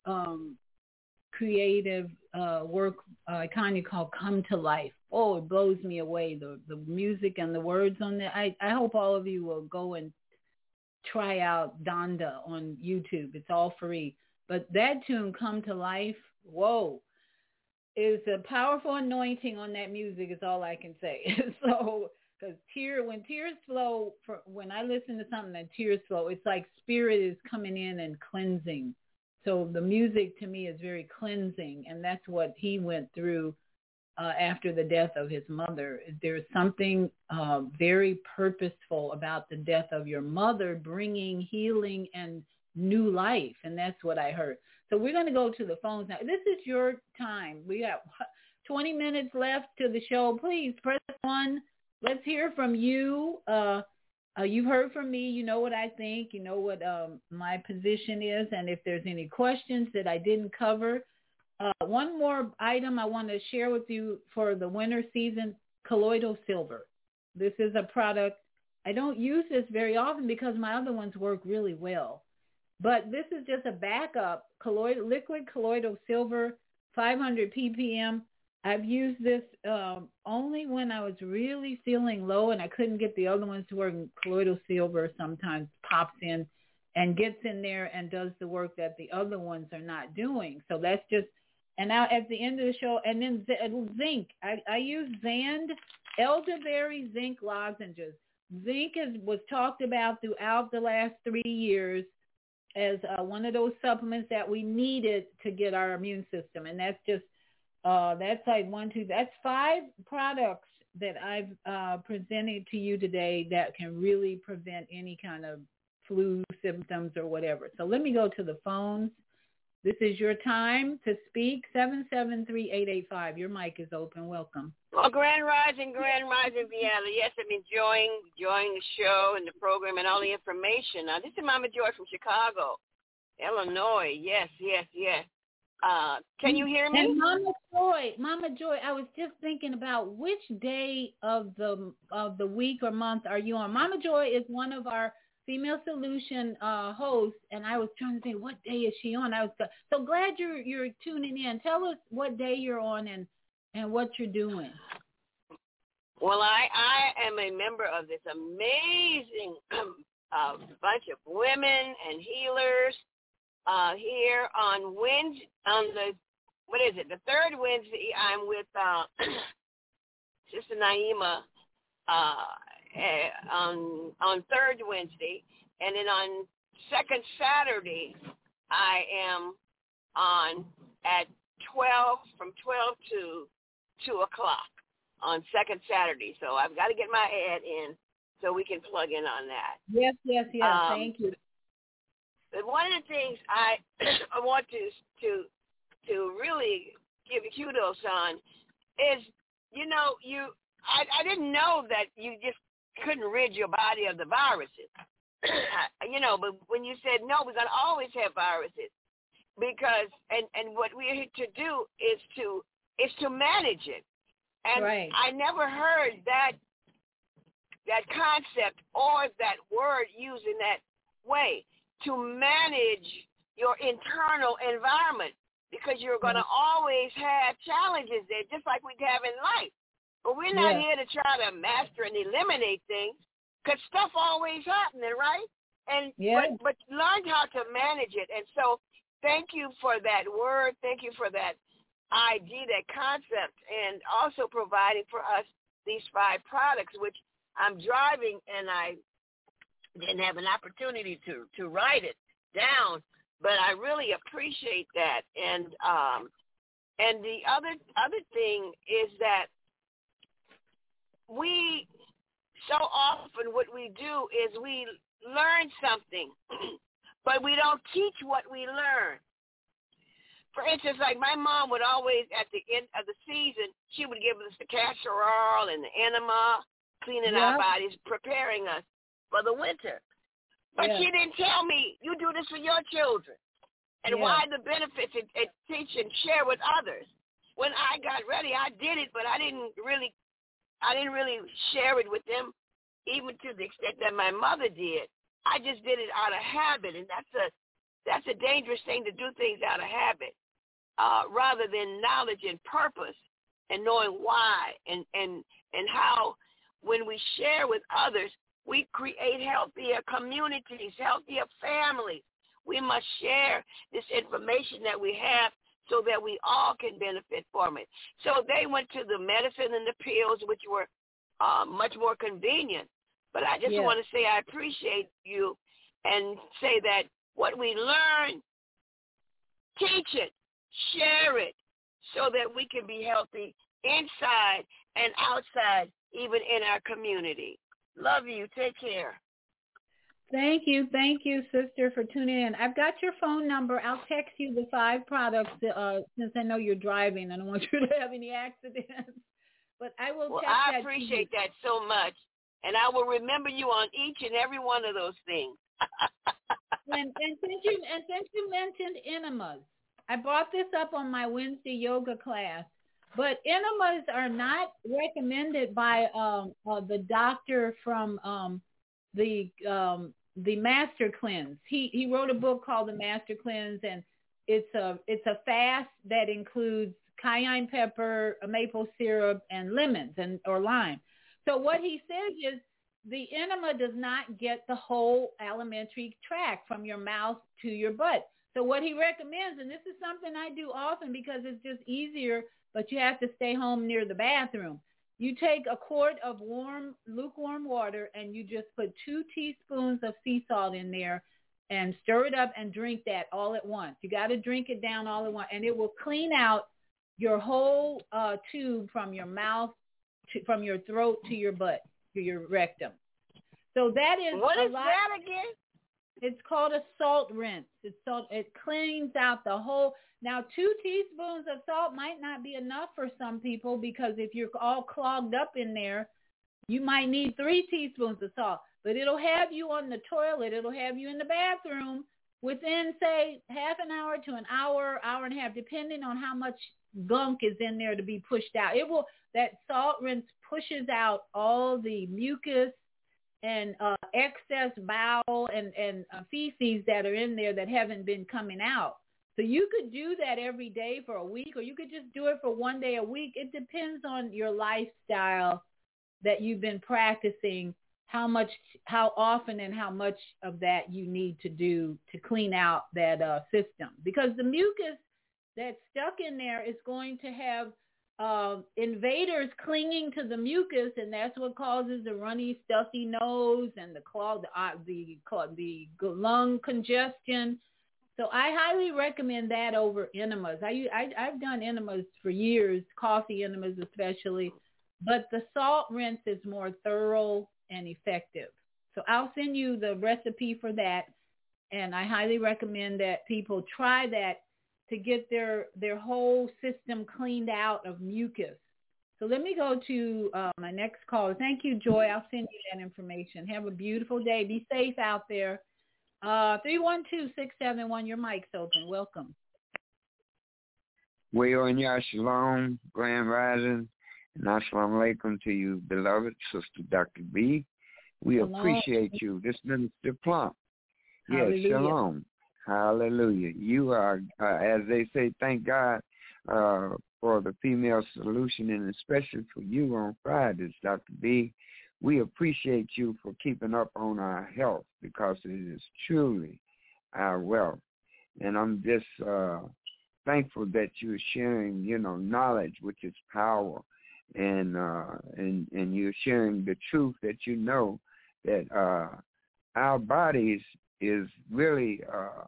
creative work kind of called Come to Life. Oh, it blows me away, the music and the words on there. I hope all of you will go and try out Donda on YouTube. It's all free. But that tune, Come to Life, whoa, is a powerful anointing on that music is all I can say. So, because when tears flow, when I listen to something and tears flow, it's like spirit is coming in and cleansing. So the music to me is very cleansing, and that's what he went through after the death of his mother. There's something very purposeful about the death of your mother bringing healing and new life, and that's what I heard. So we're going to go to the phones now. This is your time. We got 20 minutes left to the show. Please press 1. Let's hear from you. You've heard from me. You know what I think. You know what my position is. And if there's any questions that I didn't cover. One more item I want to share with you for the winter season, colloidal silver. This is a product. I don't use this very often because my other ones work really well. But this is just a backup, liquid colloidal silver, 500 ppm. I've used this only when I was really feeling low and I couldn't get the other ones to work. Colloidal silver sometimes pops in and gets in there and does the work that the other ones are not doing. So that's just, and now at the end of the show, and then zinc. I use Zand elderberry zinc lozenges. Zinc was talked about throughout the last 3 years as one of those supplements that we needed to get our immune system. And that's just, that's like 5 products that I've presented to you today that can really prevent any kind of flu symptoms or whatever. So let me go to the phones. This is your time to speak, 773-885. Your mic is open. Welcome. Well, Grand Rising, Vienna. Yes, I'm enjoying the show and the program and all the information. This is Mama Joy from Chicago, Illinois. Yes. Can you hear me? And Mama Joy, I was just thinking about which day of the week or month are you on. Mama Joy is one of our Female Solution hosts, and I was trying to think, what day is she on? I was so glad you're tuning in. Tell us what day you're on and what you're doing. Well, I am a member of this amazing bunch of women and healers here on Wednesday, the third Wednesday, I'm with Sister Naima on third Wednesday, and then on second Saturday, I am on at 12, from 12 to 2 o'clock on second Saturday. So I've got to get my ad in so we can plug in on that. Yes. Thank you. But one of the things I want to really give you kudos on is, I didn't know that you just couldn't rid your body of the viruses. But when you said, no, we're going to always have viruses, because, and what we're here to do is to manage it. And right. I never heard that concept or that word used in that way, to manage your internal environment, because you're going to always have challenges there, just like we have in life. But we're not here to try to master and eliminate things, because stuff always happening, right? And but learn how to manage it. And so thank you for that word. Thank you for that idea, that concept, and also providing for us these 5 products, which I'm driving, and I didn't have an opportunity to write it down, but I really appreciate that. And the other thing is that we so often, what we do is we learn something, but we don't teach what we learn. For instance, like my mom would always, at the end of the season, she would give us the casserole and the enema, cleaning our bodies, preparing us for the winter. But she didn't tell me, you do this for your children, and why the benefits, and teach and share with others. When I got ready, I did it, but I didn't really share it with them, even to the extent that my mother did. I just did it out of habit, and that's a dangerous thing, to do things out of habit, rather than knowledge and purpose, and knowing why, and how, when we share with others, we create healthier communities, healthier families. We must share this information that we have so that we all can benefit from it. So they went to the medicine and the pills, which were much more convenient. But I just want to say I appreciate you, and say that what we learn, teach it, share it, so that we can be healthy inside and outside, even in our community. Love you. Take care. Thank you, sister, for tuning in. I've got your phone number. I'll text you the 5 products, since I know you're driving. I don't want you to have any accidents. But I will text that. I appreciate that so much. And I will remember you on each and every one of those things. and since you mentioned enemas, I brought this up on my Wednesday yoga class. But enemas are not recommended by the doctor from the Master Cleanse. He wrote a book called The Master Cleanse, and it's a fast that includes cayenne pepper, maple syrup, and lemons or lime. So what he says is the enema does not get the whole alimentary tract from your mouth to your butt. So what he recommends, and this is something I do often because it's just easier, but you have to stay home near the bathroom. You take a quart of lukewarm water, and you just put 2 teaspoons of sea salt in there and stir it up and drink that all at once. You got to drink it down all at once, and it will clean out your whole tube from your mouth, from your throat to your butt, to your rectum. So that is what is that again? It's called a salt rinse. It cleans out the whole. Now, 2 teaspoons of salt might not be enough for some people, because if you're all clogged up in there, you might need 3 teaspoons of salt. But it'll have you on the toilet. It'll have you in the bathroom within, say, half an hour to an hour, hour and a half, depending on how much gunk is in there to be pushed out. That salt rinse pushes out all the mucus and excess bowel and feces that are in there that haven't been coming out. So you could do that every day for a week, or you could just do it for 1 day a week. It depends on your lifestyle that you've been practicing how often and how much of that you need to do to clean out that system, because the mucus that's stuck in there is going to have invaders clinging to the mucus, and that's what causes the runny, stuffy nose and the lung congestion. So I highly recommend that over enemas. I've done enemas for years, coffee enemas especially, but the salt rinse is more thorough and effective. So I'll send you the recipe for that, and I highly recommend that people try that to get their whole system cleaned out of mucus. So let me go to my next caller. Thank you, Joy. I'll send you that information. Have a beautiful day. Be safe out there. 312-671, your mic's open. Welcome. Well, and ya shalom, grand rising, and assalamu alaikum to you, beloved Sister Dr. B. We appreciate you. This Minister Plump. Yes, shalom. Hallelujah. You are, as they say, thank God for the female solution, and especially for you on Fridays, Dr. B. We appreciate you for keeping up on our health, because it is truly our wealth. And I'm just thankful that you're sharing, knowledge, which is power, and you're sharing the truth that that our bodies is really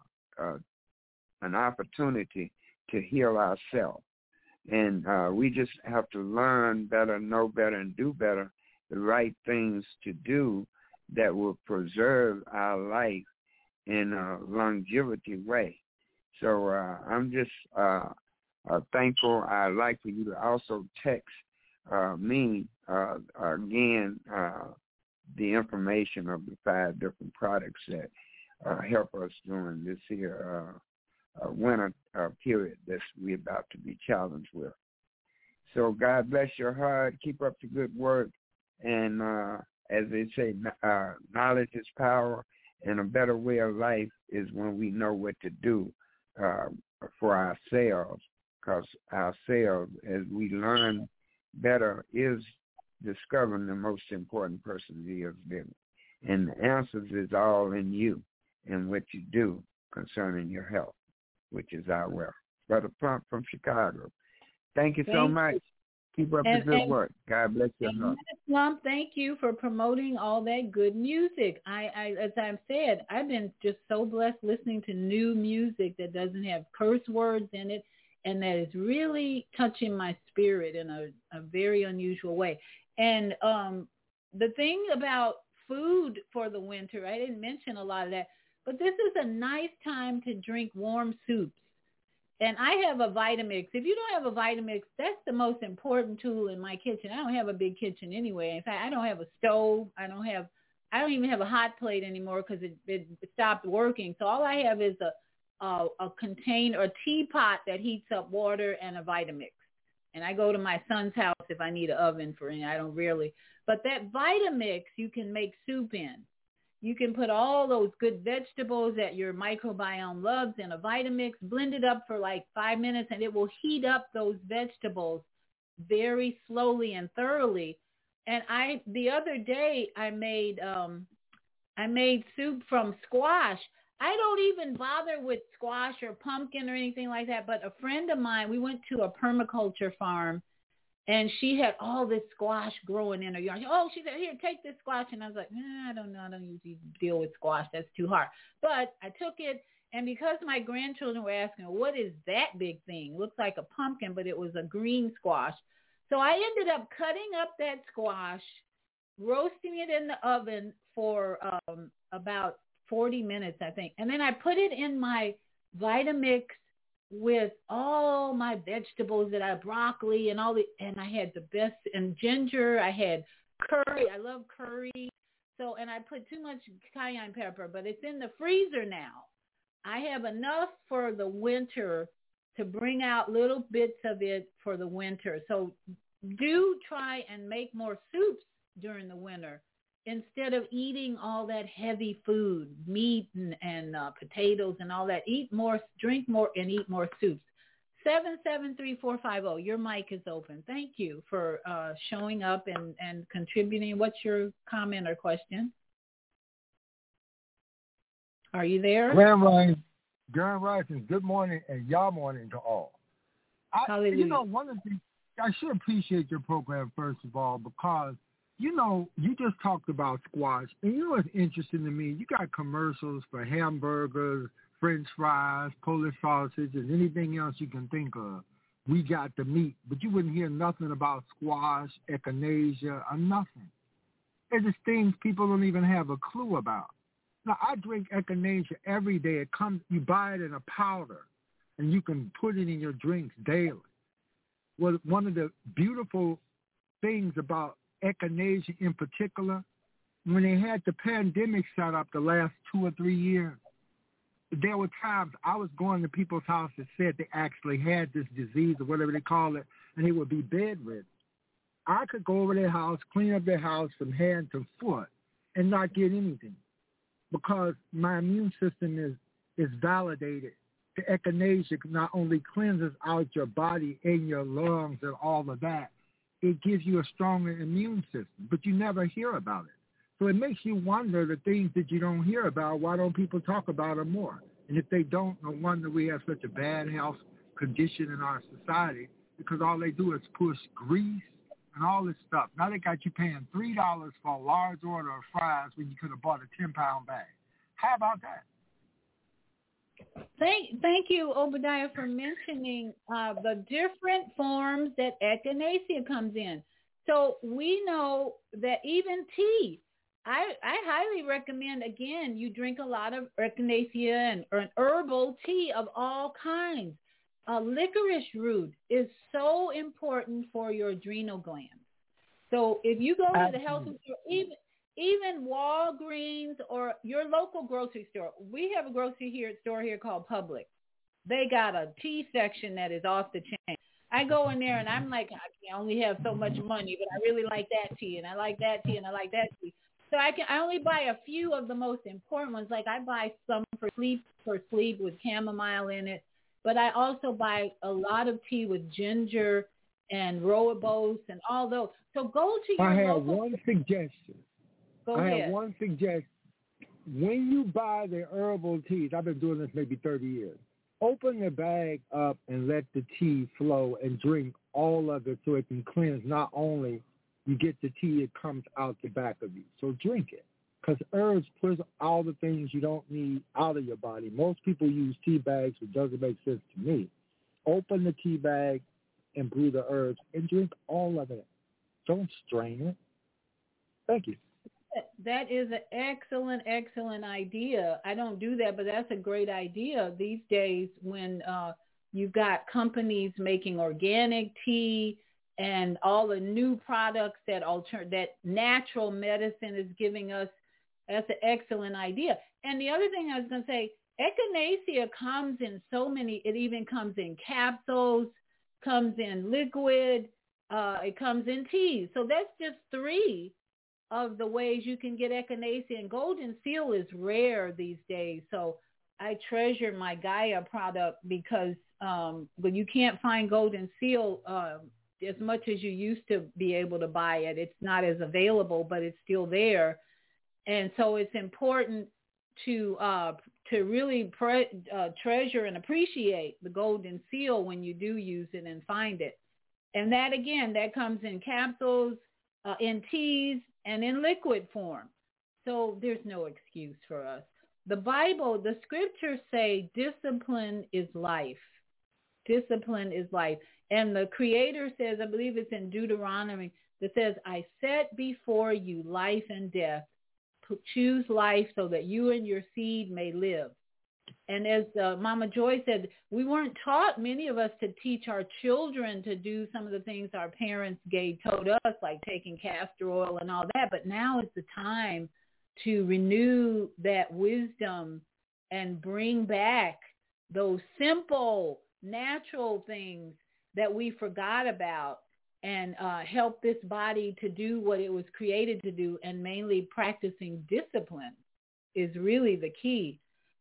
an opportunity to heal ourselves. And we just have to learn better, know better, and do better, the right things to do that will preserve our life in a longevity way. So I'm just thankful. I'd like for you to also text me again the information of the 5 different products that help us during this here winter period that we're about to be challenged with. So God bless your heart. Keep up the good work. And as they say, knowledge is power, and a better way of life is when we know what to do for ourselves, because ourselves, as we learn better, is discovering the most important person he is living. And the answers is all in you and what you do concerning your health, which is our wealth. Brother Plump from Chicago. Thank you so much. Keep up the good work. God bless you. Plump, thank you for promoting all that good music. I as I've said, I've been just so blessed listening to new music that doesn't have curse words in it, and that is really touching my spirit in a very unusual way. And the thing about food for the winter, I didn't mention a lot of that, but this is a nice time to drink warm soups. And I have a Vitamix. If you don't have a Vitamix, that's the most important tool in my kitchen. I don't have a big kitchen anyway. In fact, I don't have a stove. I don't even have a hot plate anymore because it stopped working. So all I have is a container, a teapot that heats up water, and a Vitamix. And I go to my son's house if I need an oven for it. I don't really. But that Vitamix you can make soup in. You can put all those good vegetables that your microbiome loves in a Vitamix, blend it up for like 5 minutes, and it will heat up those vegetables very slowly and thoroughly. And the other day I made soup from squash. I don't even bother with squash or pumpkin or anything like that, but a friend of mine, we went to a permaculture farm, and she had all this squash growing in her yard. She said, here, take this squash. And I was like, I don't know. I don't usually deal with squash. That's too hard. But I took it, and because my grandchildren were asking, what is that big thing? Looks like a pumpkin, but it was a green squash. So I ended up cutting up that squash, roasting it in the oven for about 40 minutes, I think. And then I put it in my Vitamix with all my vegetables that I broccoli and and I had the best, and ginger, I had curry. I love curry. So, and I put too much cayenne pepper, but it's in the freezer now. I have enough for the winter to bring out little bits of it for the winter. So do try and make more soups during the winter instead of eating all that heavy food, meat and potatoes and all that. Eat more, drink more, and eat more soups. 773-450. Your mic is open. Thank you for showing up and contributing. What's your comment or question? Are you there? Grand Rising, good morning and y'all morning to all. Hallelujah. One of the things, I should appreciate your program, first of all, because, you just talked about squash. And what's interesting to me? You got commercials for hamburgers, French fries, Polish sausage, and anything else you can think of. We got the meat, but you wouldn't hear nothing about squash, echinacea, or nothing. It's just things people don't even have a clue about. Now, I drink echinacea every day. It comes, you buy it in a powder, and you can put it in your drinks daily. Well, one of the beautiful things about echinacea in particular, when they had the pandemic set up the last 2 or 3 years, there were times I was going to people's house that said they actually had this disease or whatever they call it, and they would be bedridden. I could go over their house, clean up their house from head to foot, and not get anything, because my immune system is validated. The echinacea not only cleanses out your body and your lungs and all of that, it gives you a stronger immune system, but you never hear about it. So it makes you wonder the things that you don't hear about, why don't people talk about them more? And if they don't, no wonder we have such a bad health condition in our society, because all they do is push grease and all this stuff. Now they got you paying $3 for a large order of fries when you could have bought a 10-pound bag. How about that? Thank you, Obadiah, for mentioning the different forms that echinacea comes in. So we know that even tea, I highly recommend, again, you drink a lot of echinacea or an herbal tea of all kinds. Licorice root is so important for your adrenal glands. So if you go to the health food store, even Walgreens or your local grocery store, we have a grocery store here called Publix. They got a tea section that is off the chain. I go in there and I'm like, I only have so much money, but I really like that tea, and I like that tea, and I like that tea. So I only buy a few of the most important ones. Like I buy some for sleep with chamomile in it, but I also buy a lot of tea with ginger and rooibos and all those. So go to your local. I have one suggestion. When you buy the herbal teas, I've been doing this maybe 30 years, open the bag up and let the tea flow and drink all of it so it can cleanse. Not only you get the tea, it comes out the back of you. So drink it, because herbs push all the things you don't need out of your body. Most people use tea bags, which doesn't make sense to me. Open the tea bag and brew the herbs and drink all of it. Don't strain it. Thank you. That is an excellent idea. I don't do that, but that's a great idea these days when you've got companies making organic tea and all the new products that natural medicine is giving us. That's an excellent idea. And the other thing I was going to say, echinacea comes in so many. It even comes in capsules, comes in liquid, it comes in teas. So that's just 3 of the ways you can get echinacea. And golden seal is rare these days. So I treasure my Gaia product because when you can't find golden seal as much as you used to be able to buy it, it's not as available, but it's still there. And so it's important to really treasure and appreciate the golden seal when you do use it and find it. And that, again, that comes in capsules, in teas, and in liquid form. So there's no excuse for us. The Bible, the scriptures say discipline is life. Discipline is life. And the Creator says, I believe it's in Deuteronomy, that says, I set before you life and death. Choose life so that you and your seed may live. And as Mama Joy said, we weren't taught, many of us, to teach our children to do some of the things our parents told us, like taking castor oil and all that. But now is the time to renew that wisdom and bring back those simple, natural things that we forgot about, and help this body to do what it was created to do, and mainly practicing discipline is really the key.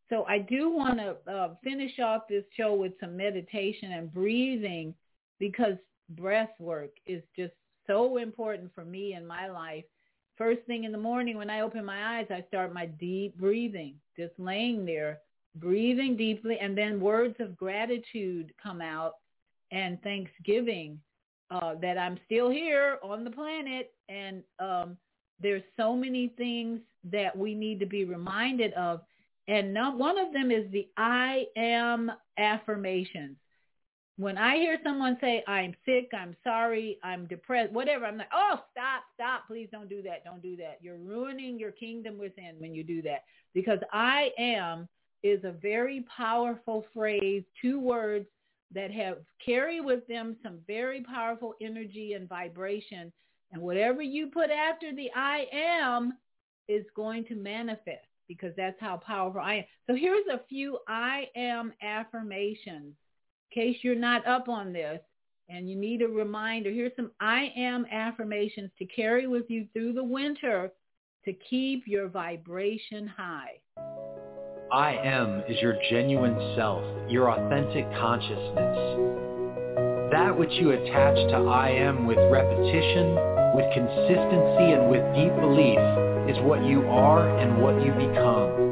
So I do want to finish off this show with some meditation and breathing, because breath work is just so important for me in my life. First thing in the morning when I open my eyes, I start my deep breathing, just laying there, breathing deeply, and then words of gratitude come out and thanksgiving that I'm still here on the planet. And there's so many things that we need to be reminded of. And one of them is the I am affirmations. When I hear someone say, I'm sick, I'm sorry, I'm depressed, whatever, I'm like, oh, stop, please don't do that, don't do that. You're ruining your kingdom within when you do that. Because I am is a very powerful phrase, 2 words that carry with them some very powerful energy and vibration. And whatever you put after the I am is going to manifest, because that's how powerful I am. So here's a few I am affirmations, in case you're not up on this and you need a reminder. Here's some I am affirmations to carry with you through the winter to keep your vibration high. I am is your genuine self, your authentic consciousness. That which you attach to I am with repetition, with consistency, and with deep belief is what you are and what you become.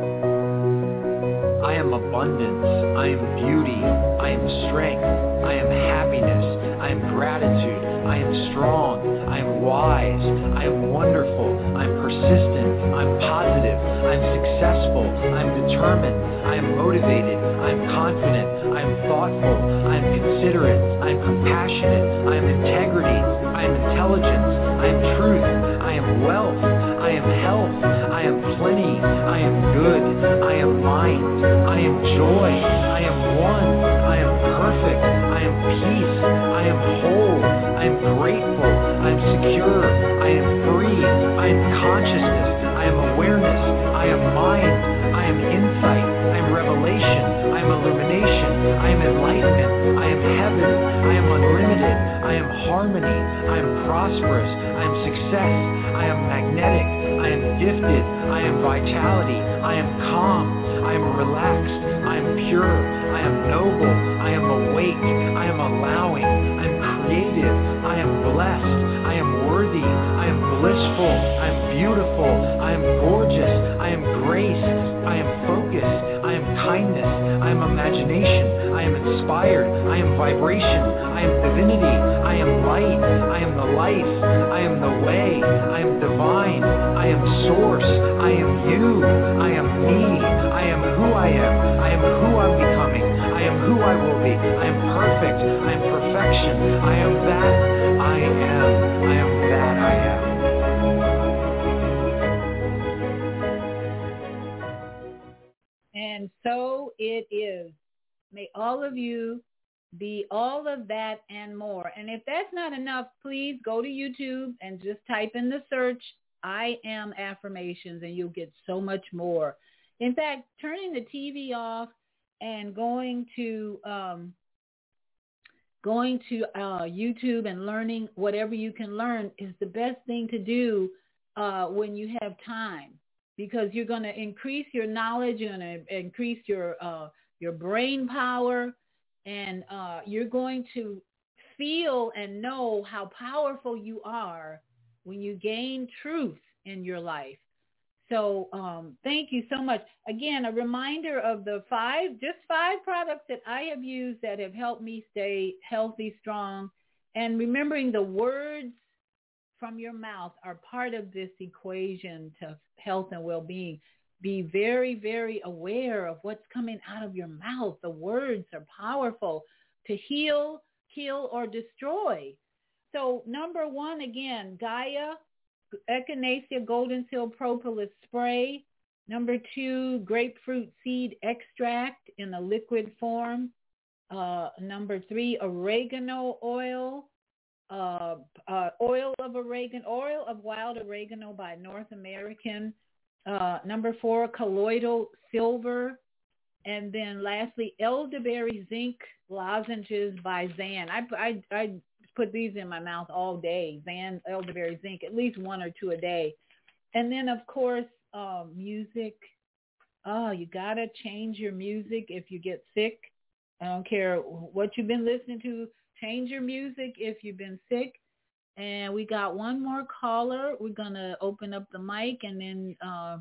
I am abundance, I am beauty, I am strength, I am happiness, I am gratitude, I am strong, I am wise, I am wonderful, I am persistent, I am positive, I am successful, I am determined, I am motivated, I am confident, I am thoughtful, I am considerate, I am compassionate, I am integrity, I am intelligence, I am truth, I am wealth, I am health, I am plenty, I am good, I am mind, I am joy, I am one, I am perfect, I am peace, I am whole, I am grateful, I am secure, I am free, I am consciousness, I am awareness, I am mind, I am insight, I am revelation, I am illumination, I am enlightenment, I am heaven, I am unlimited, I am harmony, I am prosperous, I am success, I am magnetic, I am gifted, I am vitality, I am calm, I am relaxed, I am pure, I am noble, I am awake, I am allowing, I am creative, I am blessed, I am worthy, I am blissful, I am beautiful, I am gorgeous, I am grace, I am focus, I am kindness, I am imagination, I am inspired, I am vibration, I am divinity, I am light, I am the life, I am the way, I am divine, I am source, I am you, I am me, I am who I am who I'm becoming, I am who I will be, I am perfect, I am perfection, I am that I am that I am. And so it is. May all of you be all of that and more. And if that's not enough, please go to YouTube and just type in the search, I am affirmations, and you'll get so much more. In fact, turning the TV off and going to YouTube and learning whatever you can learn is the best thing to do when you have time, because you're going to increase your knowledge, you're going to increase your brain power, and you're going to feel and know how powerful you are when you gain truth in your life. So thank you so much. Again, a reminder of the 5 products that I have used that have helped me stay healthy, strong, and remembering the words from your mouth are part of this equation to health and well-being. Be very, very aware of what's coming out of your mouth. The words are powerful to heal, kill, or destroy. So number 1, again, Gaia Echinacea Golden Seal Propolis Spray. Number 2, grapefruit seed extract in a liquid form. Number 3, oregano oil. Oil of wild oregano by North American. Number 4, colloidal silver. And then lastly, elderberry zinc lozenges by Zan. I put these in my mouth all day. Zan elderberry zinc, at least 1 or 2 a day. And then, of course, music, you got to change your music if you get sick. I don't care what you've been listening to. Change your music if you've been sick. And we got one more caller. We're going to open up the mic and then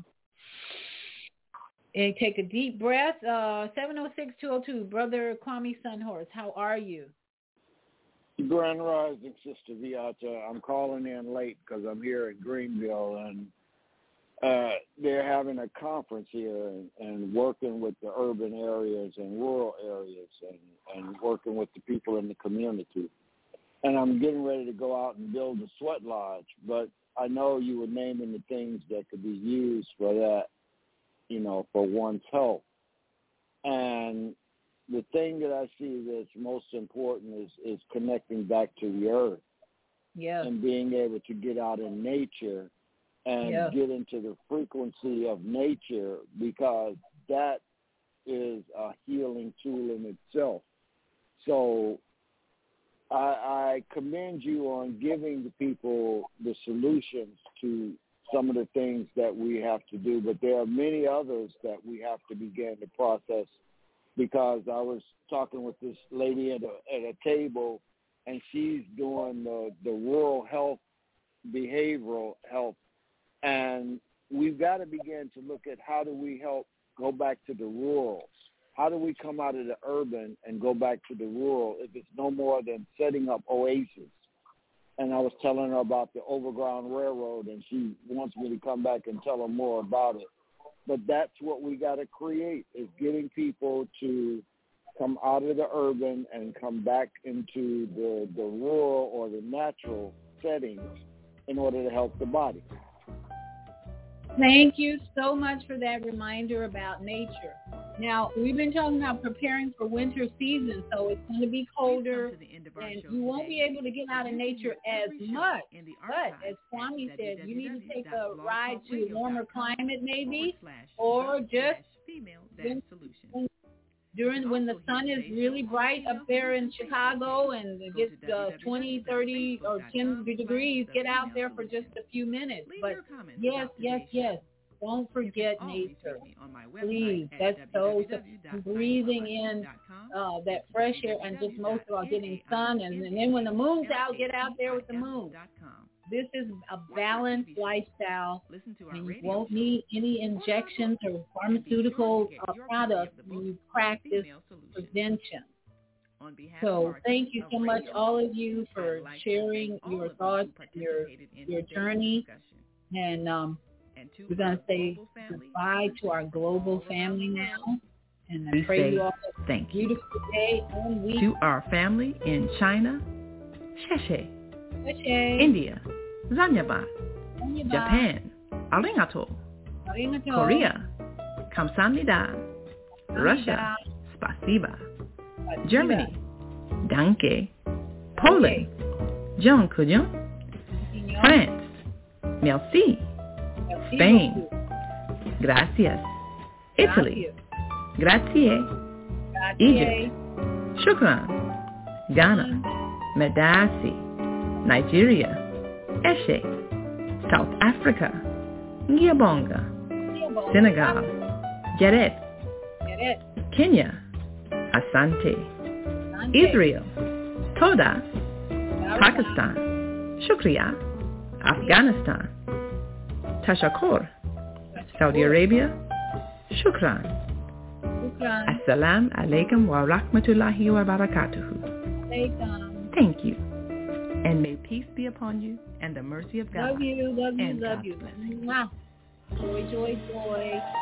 take a deep breath. 706-202, Brother Kwame Sunhorse, how are you? Grand Rising, Sister Viata. I'm calling in late because I'm here in Greenville, and they're having a conference here and working with the urban areas and rural areas and working with the people in the community. And I'm getting ready to go out and build a sweat lodge, but I know you were naming the things that could be used for that, you know, for one's health. And the thing that I see that's most important is connecting back to the earth. Yeah. And being able to get out in nature and get into the frequency of nature, because that is a healing tool in itself. So I commend you on giving the people the solutions to some of the things that we have to do, but there are many others that we have to begin to process, because I was talking with this lady at a table, and she's doing the rural health, behavioral health, and we've got to begin to look at how do we help go back to the rural. How do we come out of the urban and go back to the rural if it's no more than setting up oases? And I was telling her about the Overground Railroad, and she wants me to come back and tell her more about it. But that's what we got to create, is getting people to come out of the urban and come back into the rural or the natural settings in order to help the body. Thank you so much for that reminder about nature. Now, we've been talking about preparing for winter season, so it's going to be colder, and you won't be able to get out in nature as much. But as Kwame said, you need to take a ride to a warmer climate maybe, or just when the sun is really bright up there in Chicago and it gets 20, 30, or 10 degrees, get out there for just a few minutes. But yes. Don't forget nature. Please, that's so breathing in that fresh air, and just most of all getting sun. And then when the moon's out, get out there with the moon. This is a balanced lifestyle, and you won't need any injections or pharmaceutical products when you practice prevention. So thank you so much, all of you, for sharing your thoughts, your journey. And we're going to say goodbye to our global family now. And I pray you all have a beautiful day and week. To our family in China, Sheshe. India, Zanyaba. Japan, Arigato. Korea, Kamsahamnida. Russia, Spasiba. Germany, Danke. Poland, Jean Kujon. France, Merci. Spain, gracias. Italy, grazie. Egypt, shukran. Ghana, medasi. Nigeria, eshe. South Africa, ngiyabonga. Senegal, geret. Kenya, asante. Israel, toda. Pakistan, shukriya. Afghanistan, Tashakor. Saudi Arabia, Shukran. Assalamu alaikum wa rahmatullahi wa barakatuhu. Thank you. And may peace be upon you and the mercy of God. Love you. Joy.